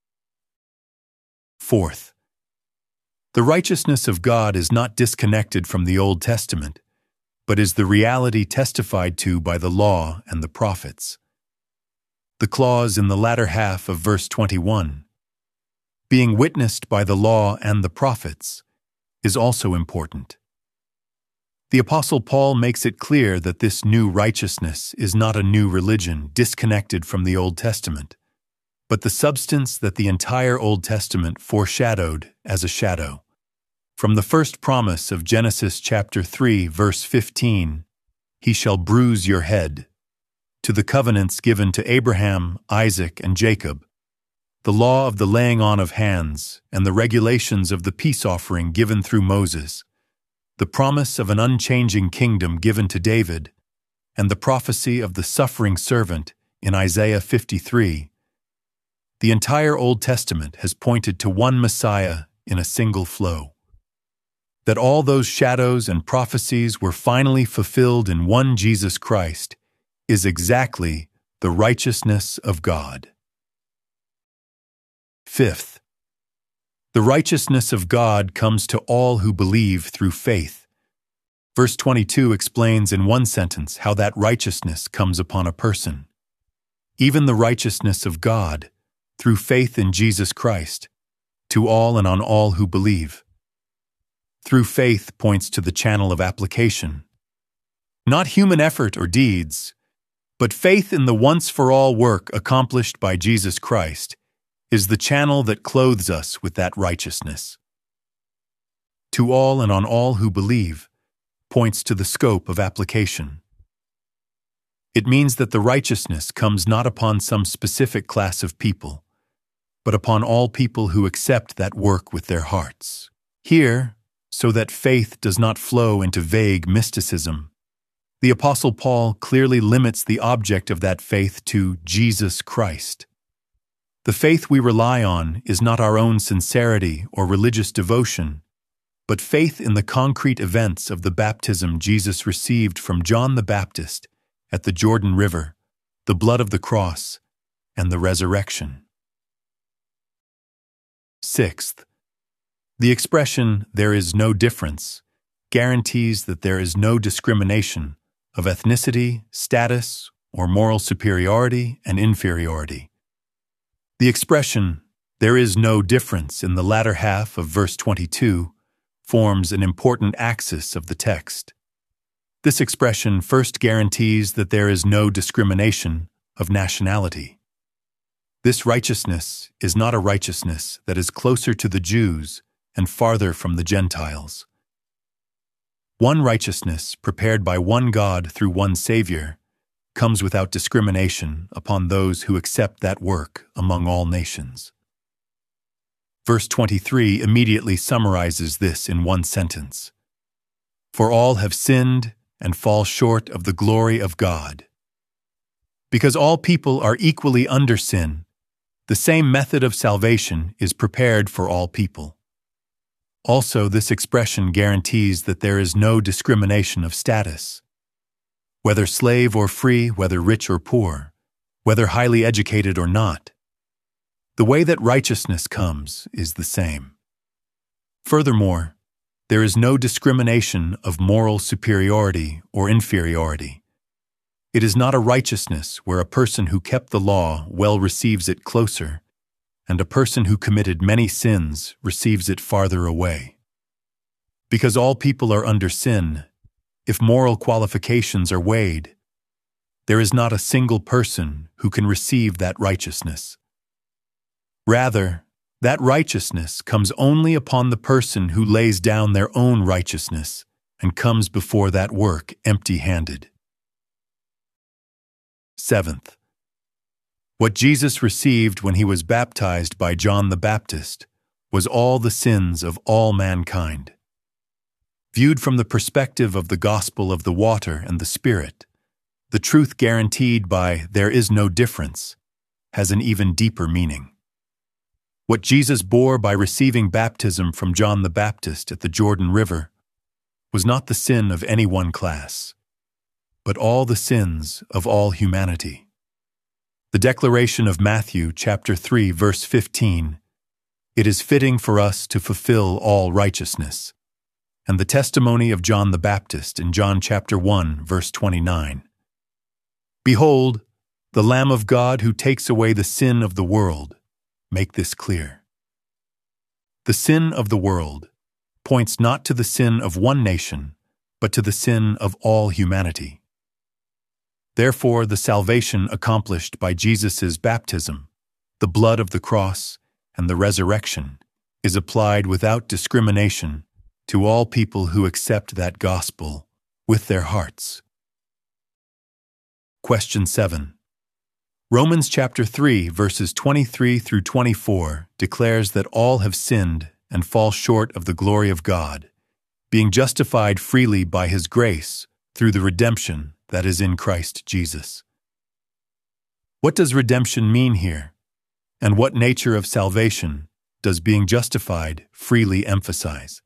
Speaker 1: Fourth, the righteousness of God is not disconnected from the Old Testament, but is the reality testified to by the law and the prophets. The clause in the latter half of verse 21, being witnessed by the law and the prophets, is also important. The Apostle Paul makes it clear that this new righteousness is not a new religion disconnected from the Old Testament, but the substance that the entire Old Testament foreshadowed as a shadow. From the first promise of Genesis chapter 3, verse 15, "He shall bruise your head," to the covenants given to Abraham, Isaac, and Jacob, the law of the laying on of hands, and the regulations of the peace offering given through Moses, the promise of an unchanging kingdom given to David, and the prophecy of the suffering servant in Isaiah 53, the entire Old Testament has pointed to one Messiah in a single flow. That all those shadows and prophecies were finally fulfilled in one Jesus Christ is exactly the righteousness of God. Fifth, the righteousness of God comes to all who believe through faith. Verse 22 explains in one sentence how that righteousness comes upon a person. Even the righteousness of God, through faith in Jesus Christ, to all and on all who believe. Through faith points to the channel of application. Not human effort or deeds, but faith in the once-for-all work accomplished by Jesus Christ is the channel that clothes us with that righteousness. To all and on all who believe points to the scope of application. It means that the righteousness comes not upon some specific class of people, but upon all people who accept that work with their hearts. Here, so that faith does not flow into vague mysticism, the Apostle Paul clearly limits the object of that faith to Jesus Christ. The faith we rely on is not our own sincerity or religious devotion, but faith in the concrete events of the baptism Jesus received from John the Baptist at the Jordan River, the blood of the cross, and the resurrection. Sixth, the expression, "there is no difference," guarantees that there is no discrimination of ethnicity, status, or moral superiority and inferiority. The expression, "there is no difference," in the latter half of verse 22 forms an important axis of the text. This expression first guarantees that there is no discrimination of nationality. This righteousness is not a righteousness that is closer to the Jews and farther from the Gentiles. One righteousness, prepared by one God through one Savior, comes without discrimination upon those who accept that work among all nations. Verse 23 immediately summarizes this in one sentence. "For all have sinned and fall short of the glory of God." Because all people are equally under sin, the same method of salvation is prepared for all people. Also, this expression guarantees that there is no discrimination of status. Whether slave or free, whether rich or poor, whether highly educated or not, the way that righteousness comes is the same. Furthermore, there is no discrimination of moral superiority or inferiority. It is not a righteousness where a person who kept the law well receives it closer, and a person who committed many sins receives it farther away. Because all people are under sin, if moral qualifications are weighed, there is not a single person who can receive that righteousness. Rather, that righteousness comes only upon the person who lays down their own righteousness and comes before that work empty-handed. Seventh, what Jesus received when he was baptized by John the Baptist was all the sins of all mankind. Viewed from the perspective of the gospel of the water and the Spirit, the truth guaranteed by "there is no difference" has an even deeper meaning. What Jesus bore by receiving baptism from John the Baptist at the Jordan River was not the sin of any one class, but all the sins of all humanity. The declaration of Matthew chapter 3 verse 15, "It is fitting for us to fulfill all righteousness," and the testimony of John the Baptist in John chapter 1 verse 29. "Behold, the Lamb of God who takes away the sin of the world," make this clear. The sin of the world points not to the sin of one nation, but to the sin of all humanity. Therefore, the salvation accomplished by Jesus' baptism, the blood of the cross, and the resurrection is applied without discrimination to all people who accept that gospel with their hearts. Question 7. Romans chapter 3, verses 23 through 24 declares that all have sinned and fall short of the glory of God, being justified freely by His grace through the redemption that is in Christ Jesus. What does redemption mean here? And what nature of salvation does being justified freely emphasize?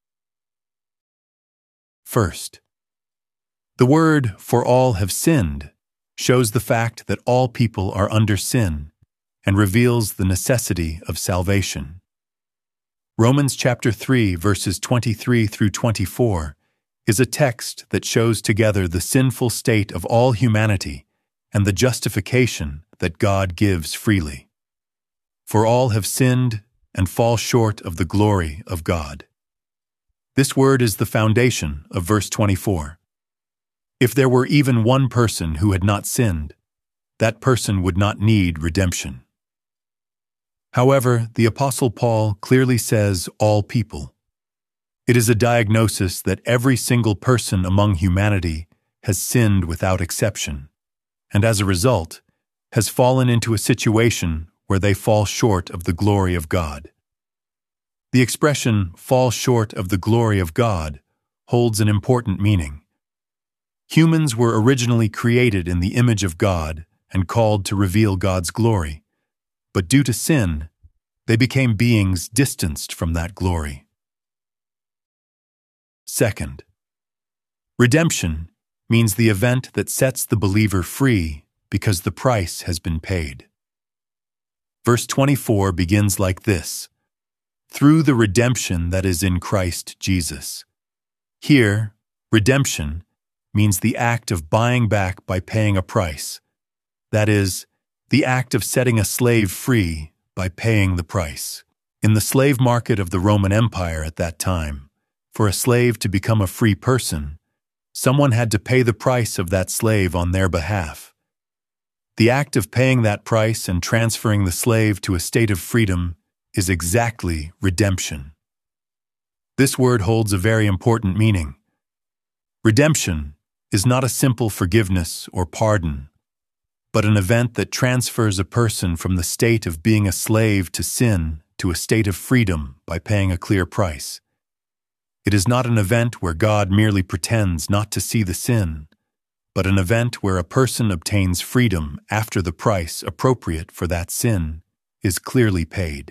Speaker 1: First, the word "for all have sinned" shows the fact that all people are under sin and reveals the necessity of salvation. Romans chapter 3, verses 23 through 24 is a text that shows together the sinful state of all humanity and the justification that God gives freely. For all have sinned and fall short of the glory of God. This word is the foundation of verse 24. If there were even one person who had not sinned, that person would not need redemption. However, the Apostle Paul clearly says all people. It is a diagnosis that every single person among humanity has sinned without exception, and as a result, has fallen into a situation where they fall short of the glory of God. The expression "fall short of the glory of God" holds an important meaning. Humans were originally created in the image of God and called to reveal God's glory, but due to sin, they became beings distanced from that glory. Second, redemption means the event that sets the believer free because the price has been paid. Verse 24 begins like this: "Through the redemption that is in Christ Jesus." Here, redemption means the act of buying back by paying a price. That is, the act of setting a slave free by paying the price. In the slave market of the Roman Empire at that time, for a slave to become a free person, someone had to pay the price of that slave on their behalf. The act of paying that price and transferring the slave to a state of freedom is exactly redemption. This word holds a very important meaning. Redemption is not a simple forgiveness or pardon, but an event that transfers a person from the state of being a slave to sin to a state of freedom by paying a clear price. It is not an event where God merely pretends not to see the sin, but an event where a person obtains freedom after the price appropriate for that sin is clearly paid.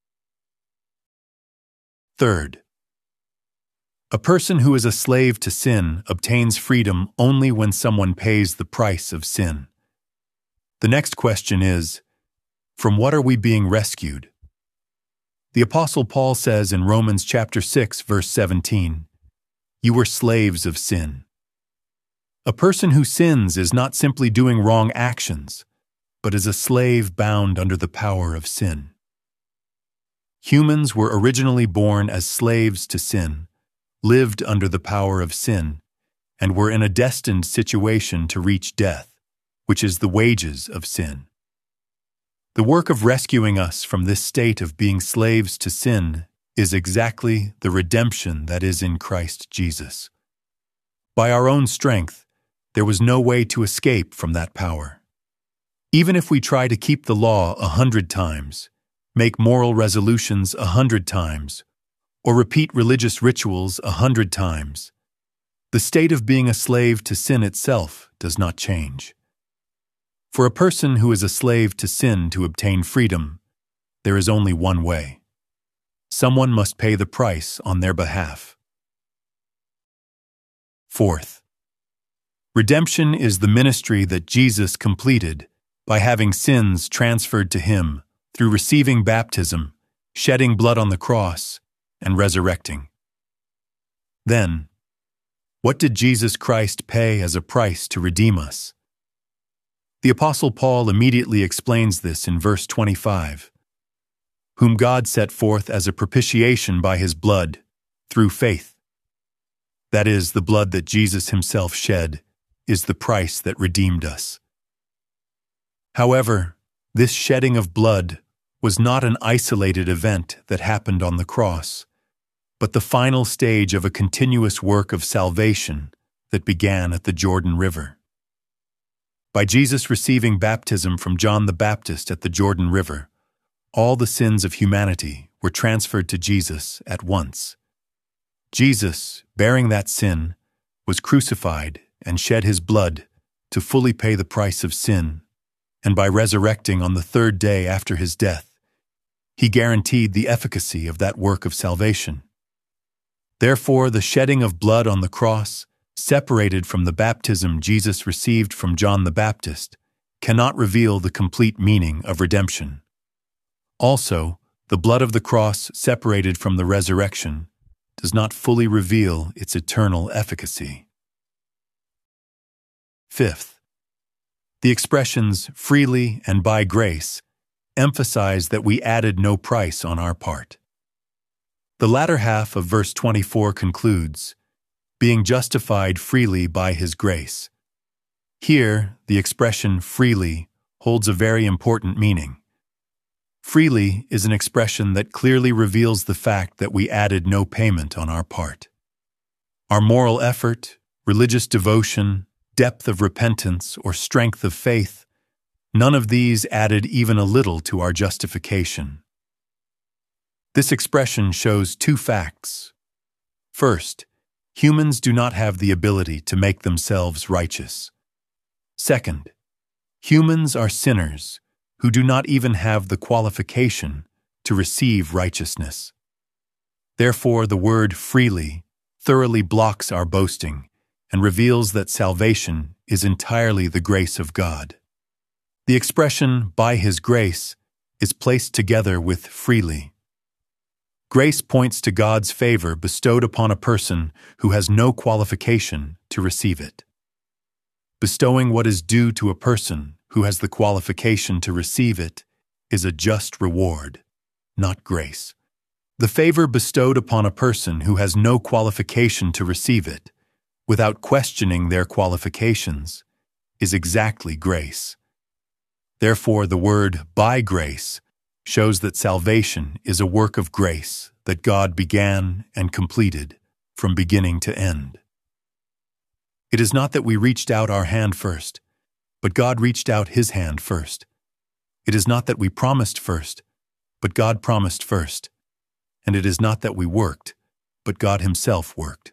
Speaker 1: Third, a person who is a slave to sin obtains freedom only when someone pays the price of sin. The next question is, from what are we being rescued? The Apostle Paul says in Romans chapter 6, verse 17, "You were slaves of sin." A person who sins is not simply doing wrong actions, but is a slave bound under the power of sin. Humans were originally born as slaves to sin, lived under the power of sin, and were in a destined situation to reach death, which is the wages of sin. The work of rescuing us from this state of being slaves to sin is exactly the redemption that is in Christ Jesus. By our own strength, there was no way to escape from that power. Even if we try to keep the law 100 times, make moral resolutions 100 times, or repeat religious rituals 100 times, the state of being a slave to sin itself does not change. For a person who is a slave to sin to obtain freedom, there is only one way. Someone must pay the price on their behalf. Fourth, redemption is the ministry that Jesus completed by having sins transferred to Him through receiving baptism, shedding blood on the cross, and resurrecting. Then, what did Jesus Christ pay as a price to redeem us? The Apostle Paul immediately explains this in verse 25, "Whom God set forth as a propitiation by His blood, through faith." That is, the blood that Jesus Himself shed is the price that redeemed us. However, this shedding of blood was not an isolated event that happened on the cross, but the final stage of a continuous work of salvation that began at the Jordan River. By Jesus receiving baptism from John the Baptist at the Jordan River, all the sins of humanity were transferred to Jesus at once. Jesus, bearing that sin, was crucified and shed his blood to fully pay the price of sin, and by resurrecting on the third day after his death, he guaranteed the efficacy of that work of salvation. Therefore, the shedding of blood on the cross, separated from the baptism Jesus received from John the Baptist, cannot reveal the complete meaning of redemption. Also, the blood of the cross, separated from the resurrection, does not fully reveal its eternal efficacy. Fifth, the expressions freely and by grace emphasize that we added no price on our part. The latter half of verse 24 concludes, being justified freely by his grace. Here, the expression freely holds a very important meaning. Freely is an expression that clearly reveals the fact that we added no payment on our part. Our moral effort, religious devotion, depth of repentance, or strength of faith, none of these added even a little to our justification. This expression shows two facts. First, humans do not have the ability to make themselves righteous. Second, humans are sinners who do not even have the qualification to receive righteousness. Therefore, the word freely thoroughly blocks our boasting and reveals that salvation is entirely the grace of God. The expression, by his grace, is placed together with freely. Grace points to God's favor bestowed upon a person who has no qualification to receive it. Bestowing what is due to a person who has the qualification to receive it is a just reward, not grace. The favor bestowed upon a person who has no qualification to receive it, without questioning their qualifications, is exactly grace. Therefore, the word by grace shows that salvation is a work of grace that God began and completed from beginning to end. It is not that we reached out our hand first, but God reached out his hand first. It is not that we promised first, but God promised first. And it is not that we worked, but God himself worked.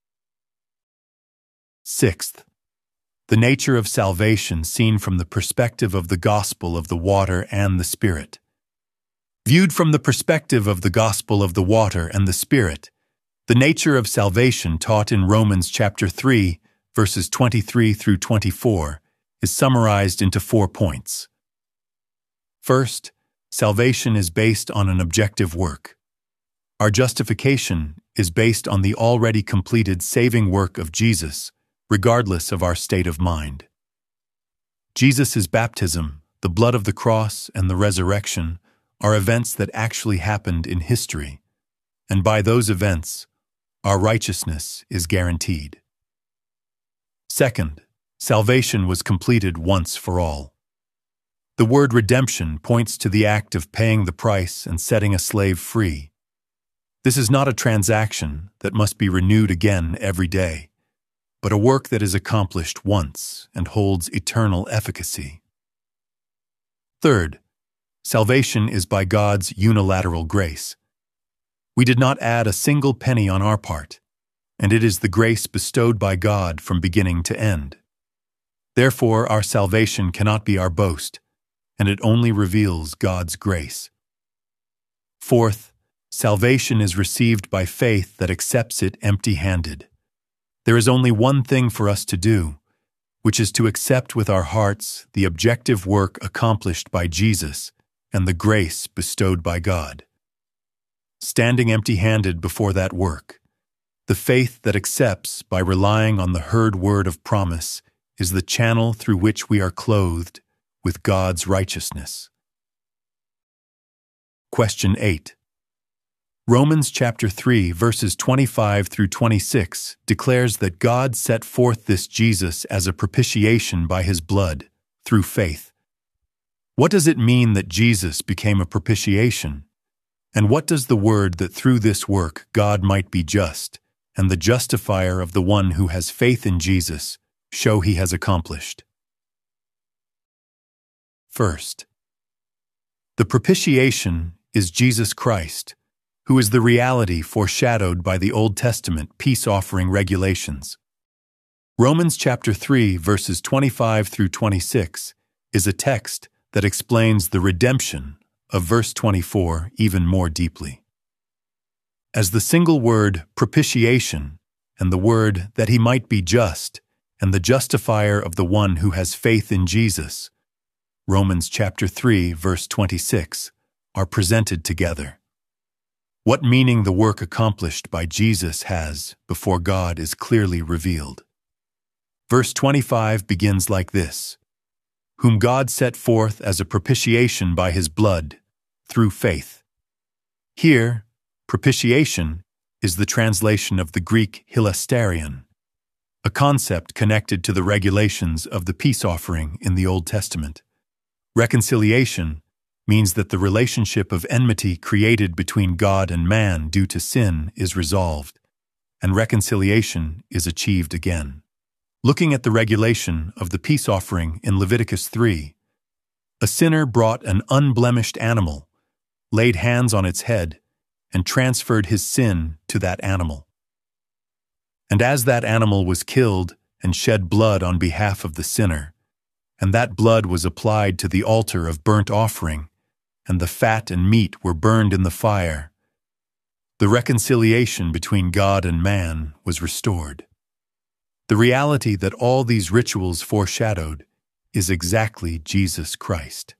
Speaker 1: Sixth, the nature of salvation seen from the perspective of the gospel of the water and the Spirit. Viewed from the perspective of the gospel of the water and the Spirit, the nature of salvation taught in Romans chapter 3, verses 23 through 24, is summarized into 4 points. First, salvation is based on an objective work. Our justification is based on the already completed saving work of Jesus, regardless of our state of mind. Jesus' baptism, the blood of the cross, and the resurrection are events that actually happened in history, and by those events, our righteousness is guaranteed. Second, salvation was completed once for all. The word redemption points to the act of paying the price and setting a slave free. This is not a transaction that must be renewed again every day, but a work that is accomplished once and holds eternal efficacy. Third, salvation is by God's unilateral grace. We did not add a single penny on our part, and it is the grace bestowed by God from beginning to end. Therefore, our salvation cannot be our boast, and it only reveals God's grace. Fourth, salvation is received by faith that accepts it empty-handed. There is only one thing for us to do, which is to accept with our hearts the objective work accomplished by Jesus and the grace bestowed by God. Standing empty-handed before that work, the faith that accepts by relying on the heard word of promise is the channel through which we are clothed with God's righteousness. Question 8. Romans chapter 3, verses 25 through 26 declares that God set forth this Jesus as a propitiation by his blood, through faith. What does it mean that Jesus became a propitiation? And what does the word that through this work God might be just, and the justifier of the one who has faith in Jesus, show he has accomplished? First, the propitiation is Jesus Christ, who is the reality foreshadowed by the Old Testament peace-offering regulations. Romans chapter 3, verses 25 through 26 is a text that explains the redemption of verse 24 even more deeply. As the single word propitiation and the word that he might be just and the justifier of the one who has faith in Jesus, Romans chapter 3, verse 26, are presented together. What meaning the work accomplished by Jesus has before God is clearly revealed. Verse 25 begins like this: whom God set forth as a propitiation by his blood, through faith. Here, propitiation is the translation of the Greek hilasterion, a concept connected to the regulations of the peace offering in the Old Testament. Reconciliation means that the relationship of enmity created between God and man due to sin is resolved, and reconciliation is achieved again. Looking at the regulation of the peace offering in Leviticus 3, a sinner brought an unblemished animal, laid hands on its head, and transferred his sin to that animal. And as that animal was killed and shed blood on behalf of the sinner, and that blood was applied to the altar of burnt offering, and the fat and meat were burned in the fire, the reconciliation between God and man was restored. The reality that all these rituals foreshadowed is exactly Jesus Christ.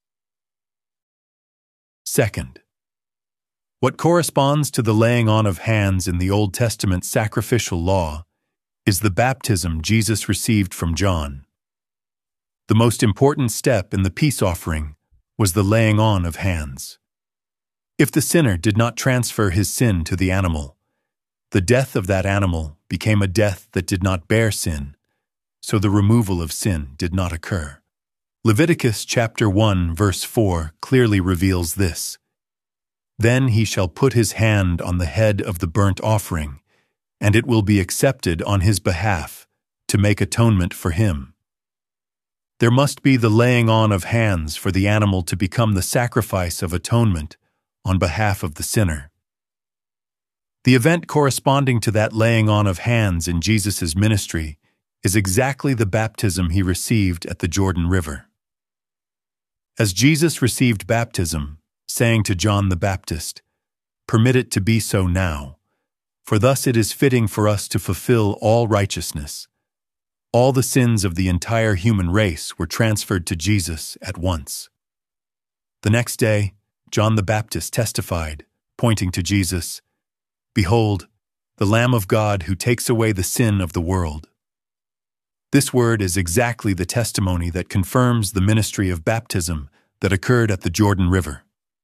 Speaker 1: Second, what corresponds to the laying on of hands in the Old Testament sacrificial law is the baptism Jesus received from John. The most important step in the peace offering was the laying on of hands. If the sinner did not transfer his sin to the animal, the death of that animal became a death that did not bear sin, so the removal of sin did not occur. Leviticus chapter 1 verse 4 clearly reveals this. Then he shall put his hand on the head of the burnt offering, and it will be accepted on his behalf to make atonement for him. There must be the laying on of hands for the animal to become the sacrifice of atonement on behalf of the sinner. The event corresponding to that laying on of hands in Jesus' ministry is exactly the baptism he received at the Jordan River. As Jesus received baptism, saying to John the Baptist, "Permit it to be so now, for thus it is fitting for us to fulfill all righteousness," all the sins of the entire human race were transferred to Jesus at once. The next day, John the Baptist testified, pointing to Jesus, "Behold, the Lamb of God who takes away the sin of the world." This word is exactly the testimony that confirms the ministry of baptism that occurred at the Jordan River.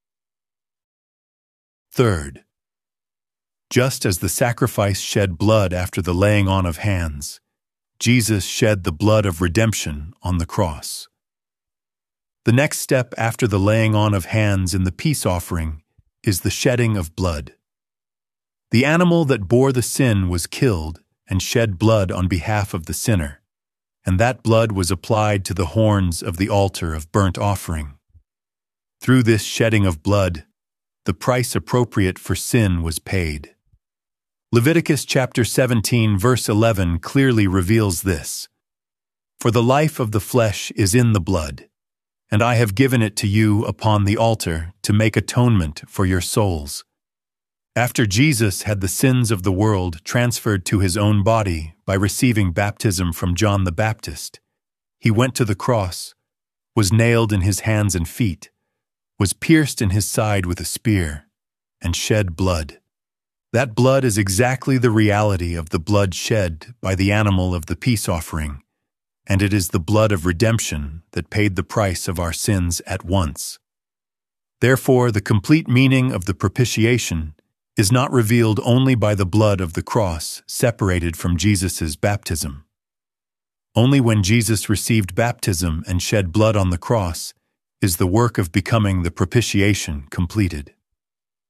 Speaker 1: Third, just as the sacrifice shed blood after the laying on of hands, Jesus shed the blood of redemption on the cross. The next step after the laying on of hands in the peace offering is the shedding of blood. The animal that bore the sin was killed and shed blood on behalf of the sinner, and that blood was applied to the horns of the altar of burnt offering. Through this shedding of blood, the price appropriate for sin was paid. Leviticus chapter 17 verse 11 clearly reveals this. "For the life of the flesh is in the blood, and I have given it to you upon the altar to make atonement for your souls." After Jesus had the sins of the world transferred to his own body by receiving baptism from John the Baptist, he went to the cross, was nailed in his hands and feet, was pierced in his side with a spear, and shed blood. That blood is exactly the reality of the blood shed by the animal of the peace offering, and it is the blood of redemption that paid the price of our sins at once. Therefore, the complete meaning of the propitiation is not revealed only by the blood of the cross separated from Jesus' baptism. Only when Jesus received baptism and shed blood on the cross is the work of becoming the propitiation completed.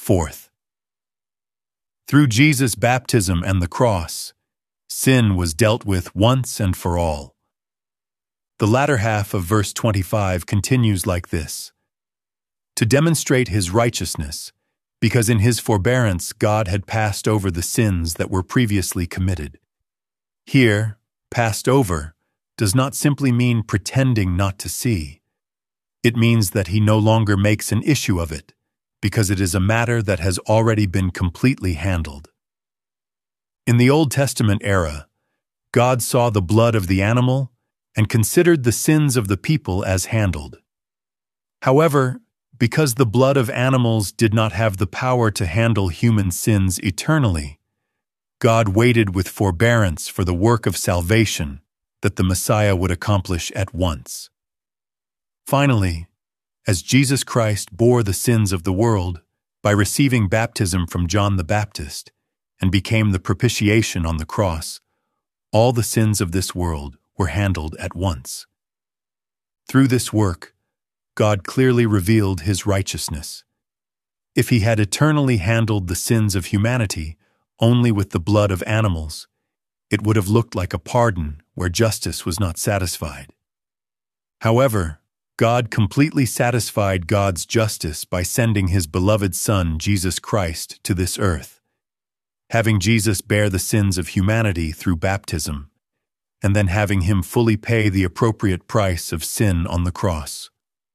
Speaker 1: Fourth, through Jesus' baptism and the cross, sin was dealt with once and for all. The latter half of verse 25 continues like this: to demonstrate his righteousness, because in his forbearance God had passed over the sins that were previously committed. Here, passed over does not simply mean pretending not to see. It means that he no longer makes an issue of it, because it is a matter that has already been completely handled. In the Old Testament era, God saw the blood of the animal and considered the sins of the people as handled. However, because the blood of animals did not have the power to handle human sins eternally, God waited with forbearance for the work of salvation that the Messiah would accomplish at once. Finally, as Jesus Christ bore the sins of the world by receiving baptism from John the Baptist and became the propitiation on the cross, all the sins of this world were handled at once. Through this work, God clearly revealed his righteousness. If he had eternally handled the sins of humanity only with the blood of animals, it would have looked like a pardon where justice was not satisfied. However, God completely satisfied God's justice by sending his beloved Son, Jesus Christ, to this earth, having Jesus bear the sins of humanity through baptism, and then having him fully pay the appropriate price of sin on the cross.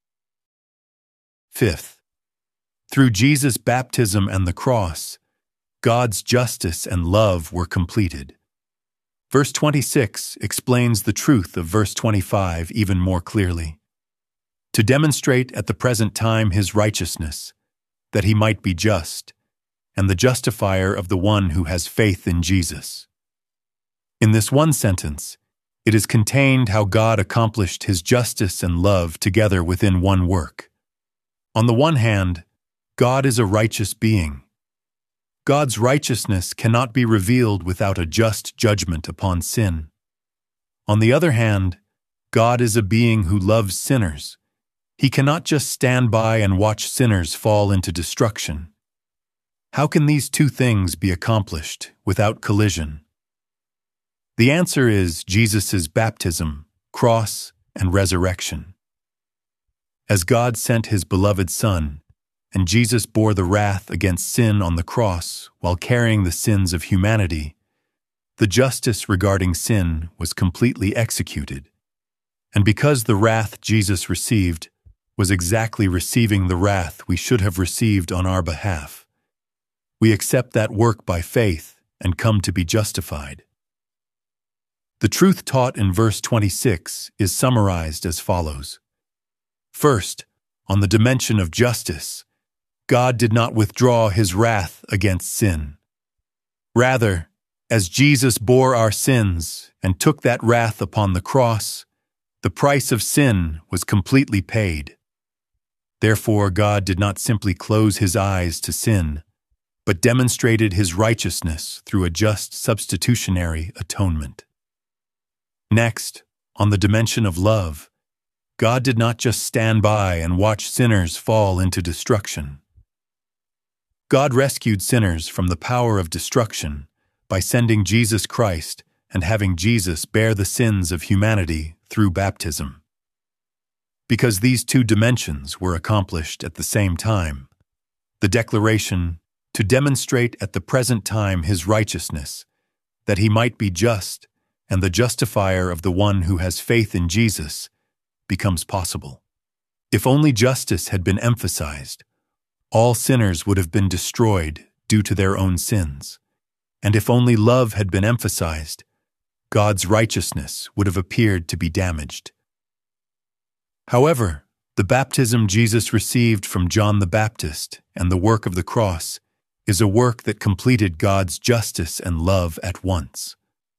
Speaker 1: Fifth, through Jesus' baptism and the cross, God's justice and love were completed. Verse 26 explains the truth of verse 25 even more clearly. To demonstrate at the present time his righteousness, that he might be just, and the justifier of the one who has faith in Jesus. In this one sentence, it is contained how God accomplished his justice and love together within one work. On the one hand, God is a righteous being. God's righteousness cannot be revealed without a just judgment upon sin. On the other hand, God is a being who loves sinners. He cannot just stand by and watch sinners fall into destruction. How can these two things be accomplished without collision? The answer is Jesus' baptism, cross, and resurrection. As God sent his beloved Son, and Jesus bore the wrath against sin on the cross while carrying the sins of humanity, the justice regarding sin was completely executed. And because the wrath Jesus received was exactly receiving the wrath we should have received on our behalf, we accept that work by faith and come to be justified. The truth taught in verse 26 is summarized as follows. First, on the dimension of justice, God did not withdraw his wrath against sin. Rather, as Jesus bore our sins and took that wrath upon the cross, the price of sin was completely paid. Therefore, God did not simply close his eyes to sin, but demonstrated his righteousness through a just substitutionary atonement. Next, on the dimension of love, God did not just stand by and watch sinners fall into destruction. God rescued sinners from the power of destruction by sending Jesus Christ and having Jesus bear the sins of humanity through baptism. Because these two dimensions were accomplished at the same time, the declaration, to demonstrate at the present time his righteousness, that he might be just and the justifier of the one who has faith in Jesus, becomes possible. If only justice had been emphasized, all sinners would have been destroyed due to their own sins. And if only love had been emphasized, God's righteousness would have appeared to be damaged. However, the baptism Jesus received from John the Baptist and the work of the cross is a work that completed God's justice and love at once.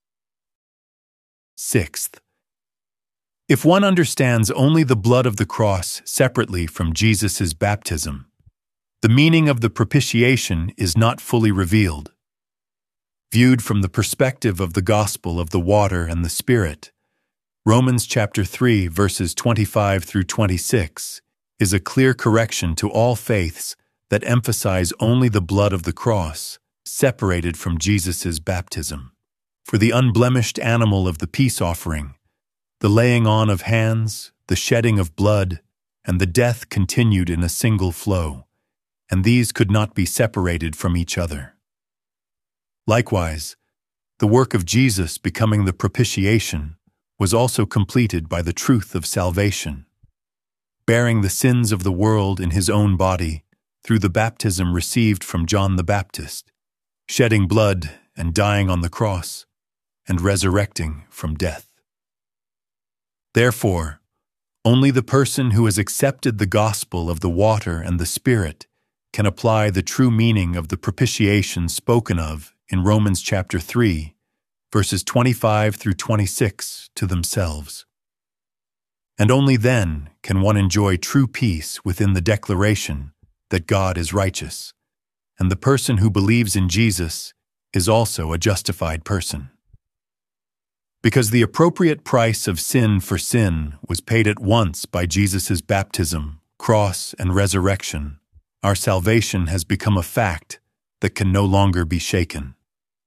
Speaker 1: Sixth, if one understands only the blood of the cross separately from Jesus' baptism, the meaning of the propitiation is not fully revealed. Viewed from the perspective of the gospel of the water and the Spirit, Romans chapter 3 verses 25 through 26 is a clear correction to all faiths that emphasize only the blood of the cross, separated from Jesus' baptism. For the unblemished animal of the peace offering, the laying on of hands, the shedding of blood, and the death continued in a single flow, and these could not be separated from each other. Likewise, the work of Jesus becoming the propitiation was also completed by the truth of salvation, bearing the sins of the world in his own body through the baptism received from John the Baptist, shedding blood and dying on the cross, and resurrecting from death. Therefore, only the person who has accepted the gospel of the water and the Spirit can apply the true meaning of the propitiation spoken of in Romans chapter 3, verses 25 through 26 to themselves. And only then can one enjoy true peace within the declaration that God is righteous, and the person who believes in Jesus is also a justified person. Because the appropriate price of sin for sin was paid at once by Jesus' baptism, cross, and resurrection, our salvation has become a fact that can no longer be shaken.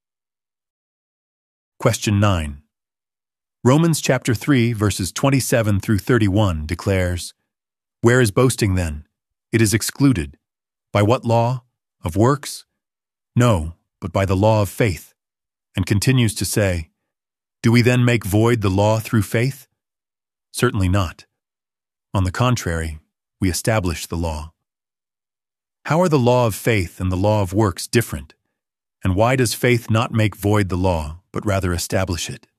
Speaker 1: Question 9. Romans chapter 3, verses 27 through 31 declares, "Where is boasting then? It is excluded. By what law? Of works? No, but by the law of faith." And continues to say, "Do we then make void the law through faith? Certainly not. On the contrary, we establish the law." How are the law of faith and the law of works different? And why does faith not make void the law, but rather establish it?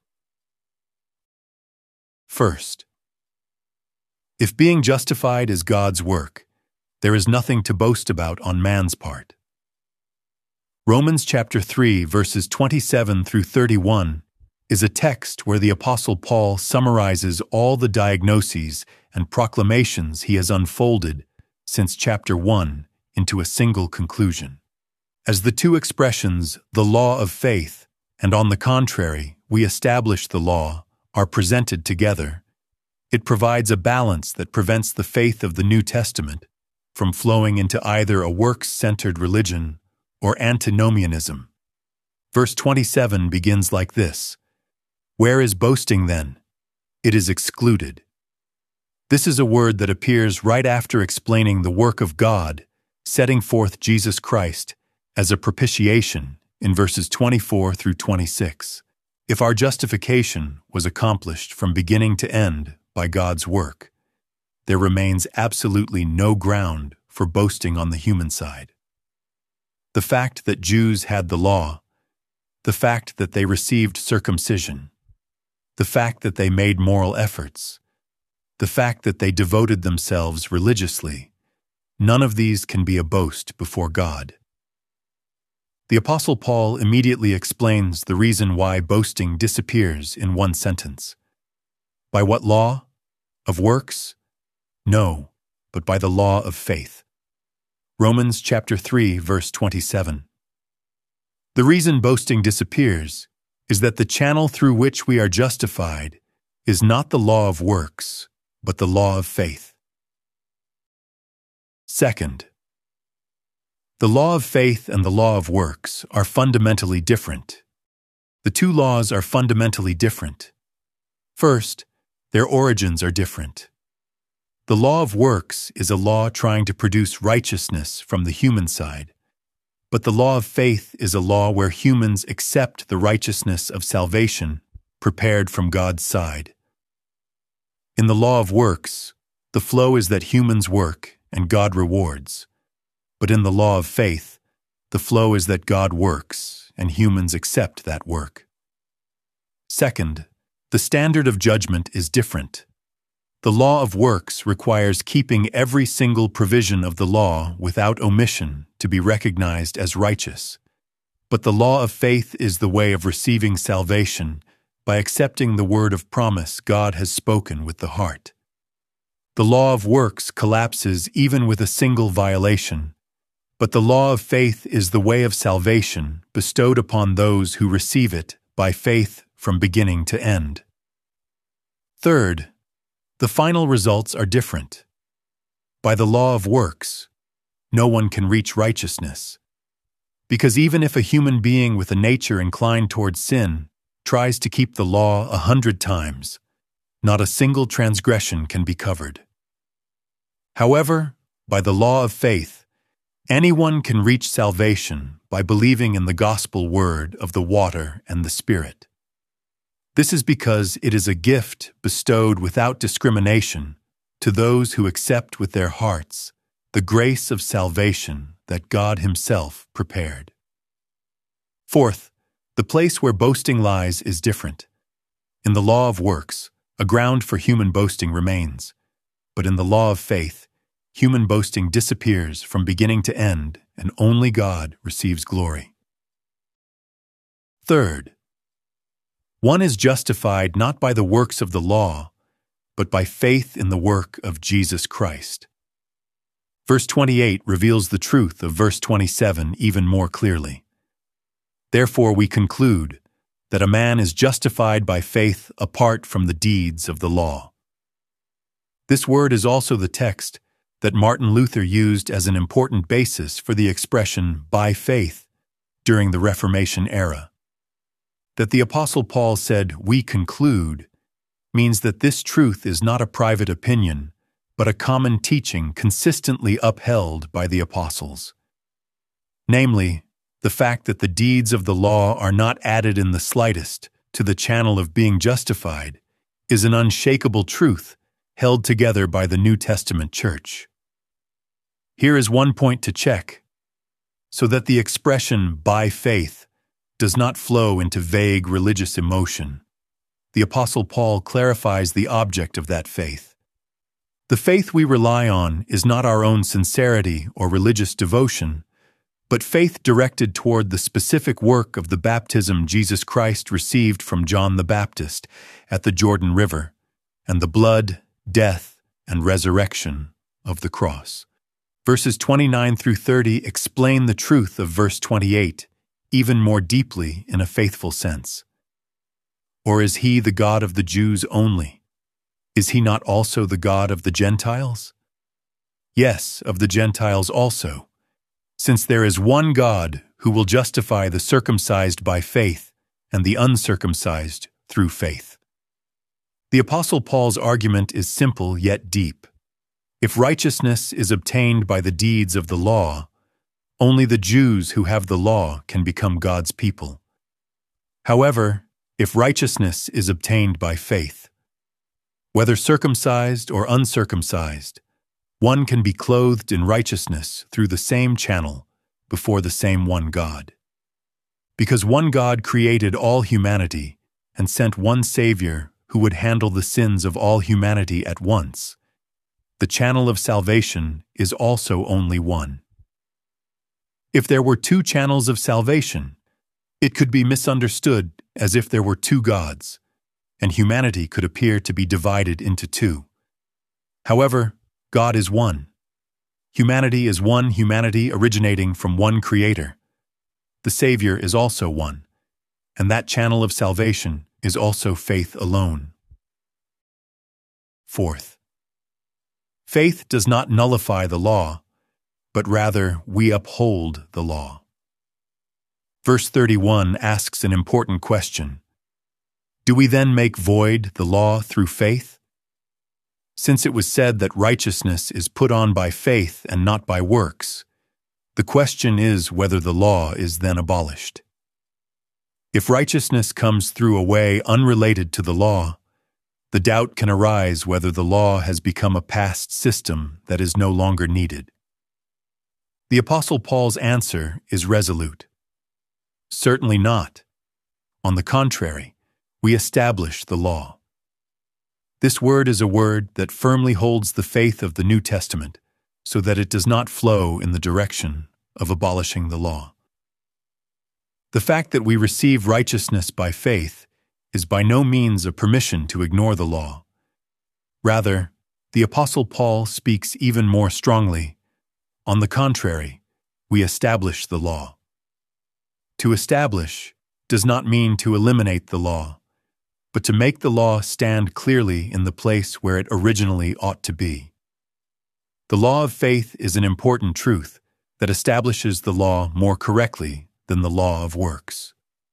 Speaker 1: First, if being justified is God's work, there is nothing to boast about on man's part. Romans chapter 3, verses 27 through 31 is a text where the Apostle Paul summarizes all the diagnoses and proclamations he has unfolded since chapter 1 into a single conclusion. As the two expressions, the law of faith and on the contrary, we establish the law, are presented together, it provides a balance that prevents the faith of the New Testament from flowing into either a works-centered religion or antinomianism. Verse 27 begins like this, "Where is boasting then? It is excluded." This is a word that appears right after explaining the work of God, setting forth Jesus Christ as a propitiation in verses 24 through 26. If our justification was accomplished from beginning to end by God's work, there remains absolutely no ground for boasting on the human side. The fact that Jews had the law, the fact that they received circumcision, the fact that they made moral efforts, the fact that they devoted themselves religiously, none of these can be a boast before God. The Apostle Paul immediately explains the reason why boasting disappears in one sentence. By what law? Of works? No, but by the law of faith. Romans chapter 3, verse 27. The reason boasting disappears is that the channel through which we are justified is not the law of works, but the law of faith. Second, the law of faith and the law of works are fundamentally different. The two laws are fundamentally different. First, their origins are different. The law of works is a law trying to produce righteousness from the human side, but the law of faith is a law where humans accept the righteousness of salvation prepared from God's side. In the law of works, the flow is that humans work and God rewards. But in the law of faith, the flow is that God works and humans accept that work. Second, the standard of judgment is different. The law of works requires keeping every single provision of the law without omission to be recognized as righteous. But the law of faith is the way of receiving salvation by accepting the word of promise God has spoken with the heart. The law of works collapses even with a single violation, but the law of faith is the way of salvation bestowed upon those who receive it by faith from beginning to end. Third, the final results are different. By the law of works, no one can reach righteousness. Because even if a human being with a nature inclined towards sin tries to keep the law 100 times, not a single transgression can be covered. However, by the law of faith, anyone can reach salvation by believing in the gospel word of the water and the Spirit. This is because it is a gift bestowed without discrimination to those who accept with their hearts the grace of salvation that God Himself prepared. Fourth, the place where boasting lies is different. In the law of works, a ground for human boasting remains, but in the law of faith, human boasting disappears from beginning to end, and only God receives glory. Third, one is justified not by the works of the law, but by faith in the work of Jesus Christ. Verse 28 reveals the truth of verse 27 even more clearly. Therefore we conclude that a man is justified by faith apart from the deeds of the law. This word is also the text that Martin Luther used as an important basis for the expression by faith during the Reformation era. That the Apostle Paul said, "we conclude," means that this truth is not a private opinion, but a common teaching consistently upheld by the apostles. Namely, the fact that the deeds of the law are not added in the slightest to the channel of being justified is an unshakable truth held together by the New Testament Church. Here is one point to check, so that the expression by faith does not flow into vague religious emotion. The Apostle Paul clarifies the object of that faith. The faith we rely on is not our own sincerity or religious devotion, but faith directed toward the specific work of the baptism Jesus Christ received from John the Baptist at the Jordan River, and the blood, death, and resurrection of the cross. Verses 29 through 30 explain the truth of verse 28 even more deeply in a faithful sense. Or is He the God of the Jews only? Is He not also the God of the Gentiles? Yes, of the Gentiles also, since there is one God who will justify the circumcised by faith and the uncircumcised through faith. The Apostle Paul's argument is simple yet deep. If righteousness is obtained by the deeds of the law, only the Jews who have the law can become God's people. However, if righteousness is obtained by faith, whether circumcised or uncircumcised, one can be clothed in righteousness through the same channel before the same one God. Because one God created all humanity and sent one Savior who would handle the sins of all humanity at once, the channel of salvation is also only one. If there were two channels of salvation, it could be misunderstood as if there were two gods, and humanity could appear to be divided into two. However, God is one. Humanity is one humanity originating from one Creator. The Savior is also one, and that channel of salvation is also faith alone. Fourth, faith does not nullify the law, but rather we uphold the law. Verse 31 asks an important question. Do we then make void the law through faith? Since it was said that righteousness is put on by faith and not by works, the question is whether the law is then abolished. If righteousness comes through a way unrelated to the law, the doubt can arise whether the law has become a past system that is no longer needed. The Apostle Paul's answer is resolute. Certainly not. On the contrary, we establish the law. This word is a word that firmly holds the faith of the New Testament, so that it does not flow in the direction of abolishing the law. The fact that we receive righteousness by faith is by no means a permission to ignore the law. Rather, the Apostle Paul speaks even more strongly. On the contrary, we establish the law. To establish does not mean to eliminate the law, but to make the law stand clearly in the place where it originally ought to be. The law of faith is an important truth that establishes the law more correctly than the law of works.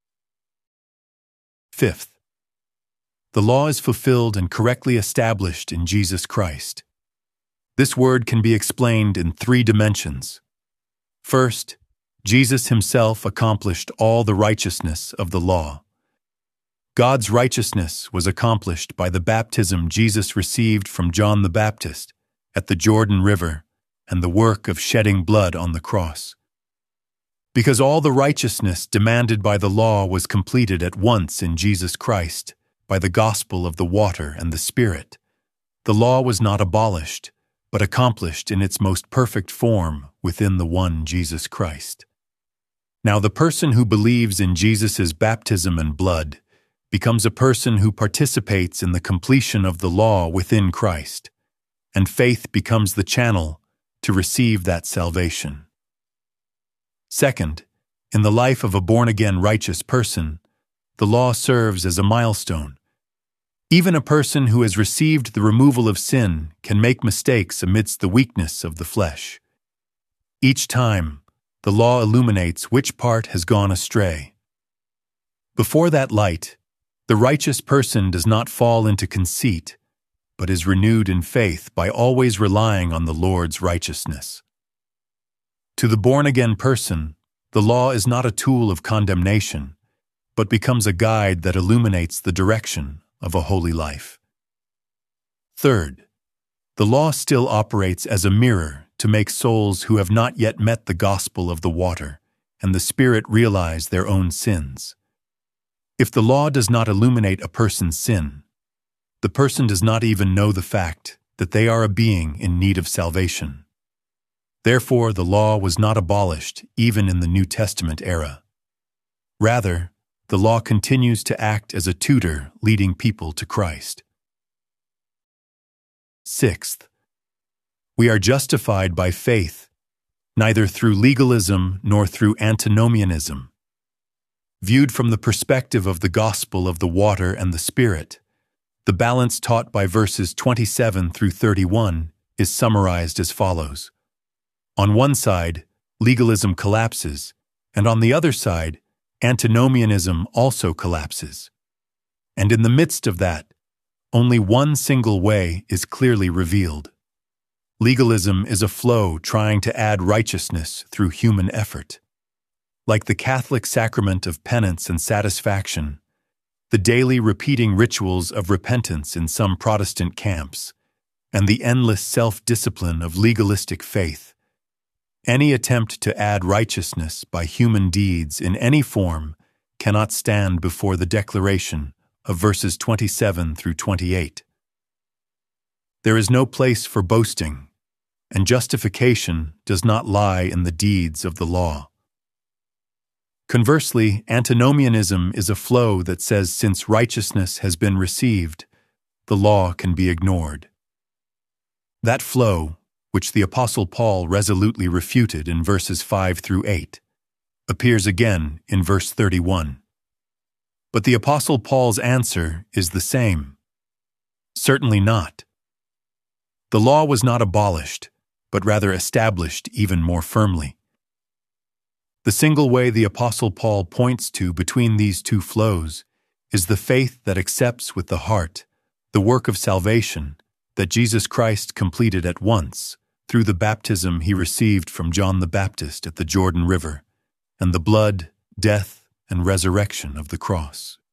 Speaker 1: Fifth, the law is fulfilled and correctly established in Jesus Christ. This word can be explained in three dimensions. First, Jesus himself accomplished all the righteousness of the law. God's righteousness was accomplished by the baptism Jesus received from John the Baptist at the Jordan River and the work of shedding blood on the cross. Because all the righteousness demanded by the law was completed at once in Jesus Christ by the gospel of the water and the Spirit, the law was not abolished, but accomplished in its most perfect form within the one Jesus Christ. Now the person who believes in Jesus' baptism and blood becomes a person who participates in the completion of the law within Christ, and faith becomes the channel to receive that salvation. Second, in the life of a born-again righteous person, the law serves as a milestone. Even a person who has received the removal of sin can make mistakes amidst the weakness of the flesh. Each time, the law illuminates which part has gone astray. Before that light, the righteous person does not fall into conceit, but is renewed in faith by always relying on the Lord's righteousness. To the born-again person, the law is not a tool of condemnation, but becomes a guide that illuminates the direction of a holy life. Third, the law still operates as a mirror to make souls who have not yet met the gospel of the water and the Spirit realize their own sins. If the law does not illuminate a person's sin, the person does not even know the fact that they are a being in need of salvation. Therefore, the law was not abolished even in the New Testament era. Rather, the law continues to act as a tutor leading people to Christ. Sixth, we are justified by faith, neither through legalism nor through antinomianism. Viewed from the perspective of the gospel of the water and the Spirit, the balance taught by verses 27 through 31 is summarized as follows. On one side, legalism collapses, and on the other side, antinomianism also collapses. And in the midst of that, only one single way is clearly revealed. Legalism is a flow trying to add righteousness through human effort. Like the Catholic sacrament of penance and satisfaction, the daily repeating rituals of repentance in some Protestant camps, and the endless self-discipline of legalistic faith, any attempt to add righteousness by human deeds in any form cannot stand before the declaration of verses 27 through 28. There is no place for boasting, and justification does not lie in the deeds of the law. Conversely, antinomianism is a flow that says since righteousness has been received, the law can be ignored. That flow, which the Apostle Paul resolutely refuted in verses 5 through 8, appears again in verse 31. But the Apostle Paul's answer is the same. Certainly not. The law was not abolished, but rather established even more firmly. The single way the Apostle Paul points to between these two flows is the faith that accepts with the heart the work of salvation that Jesus Christ completed at once through the baptism he received from John the Baptist at the Jordan River and the blood, death, and resurrection of the cross.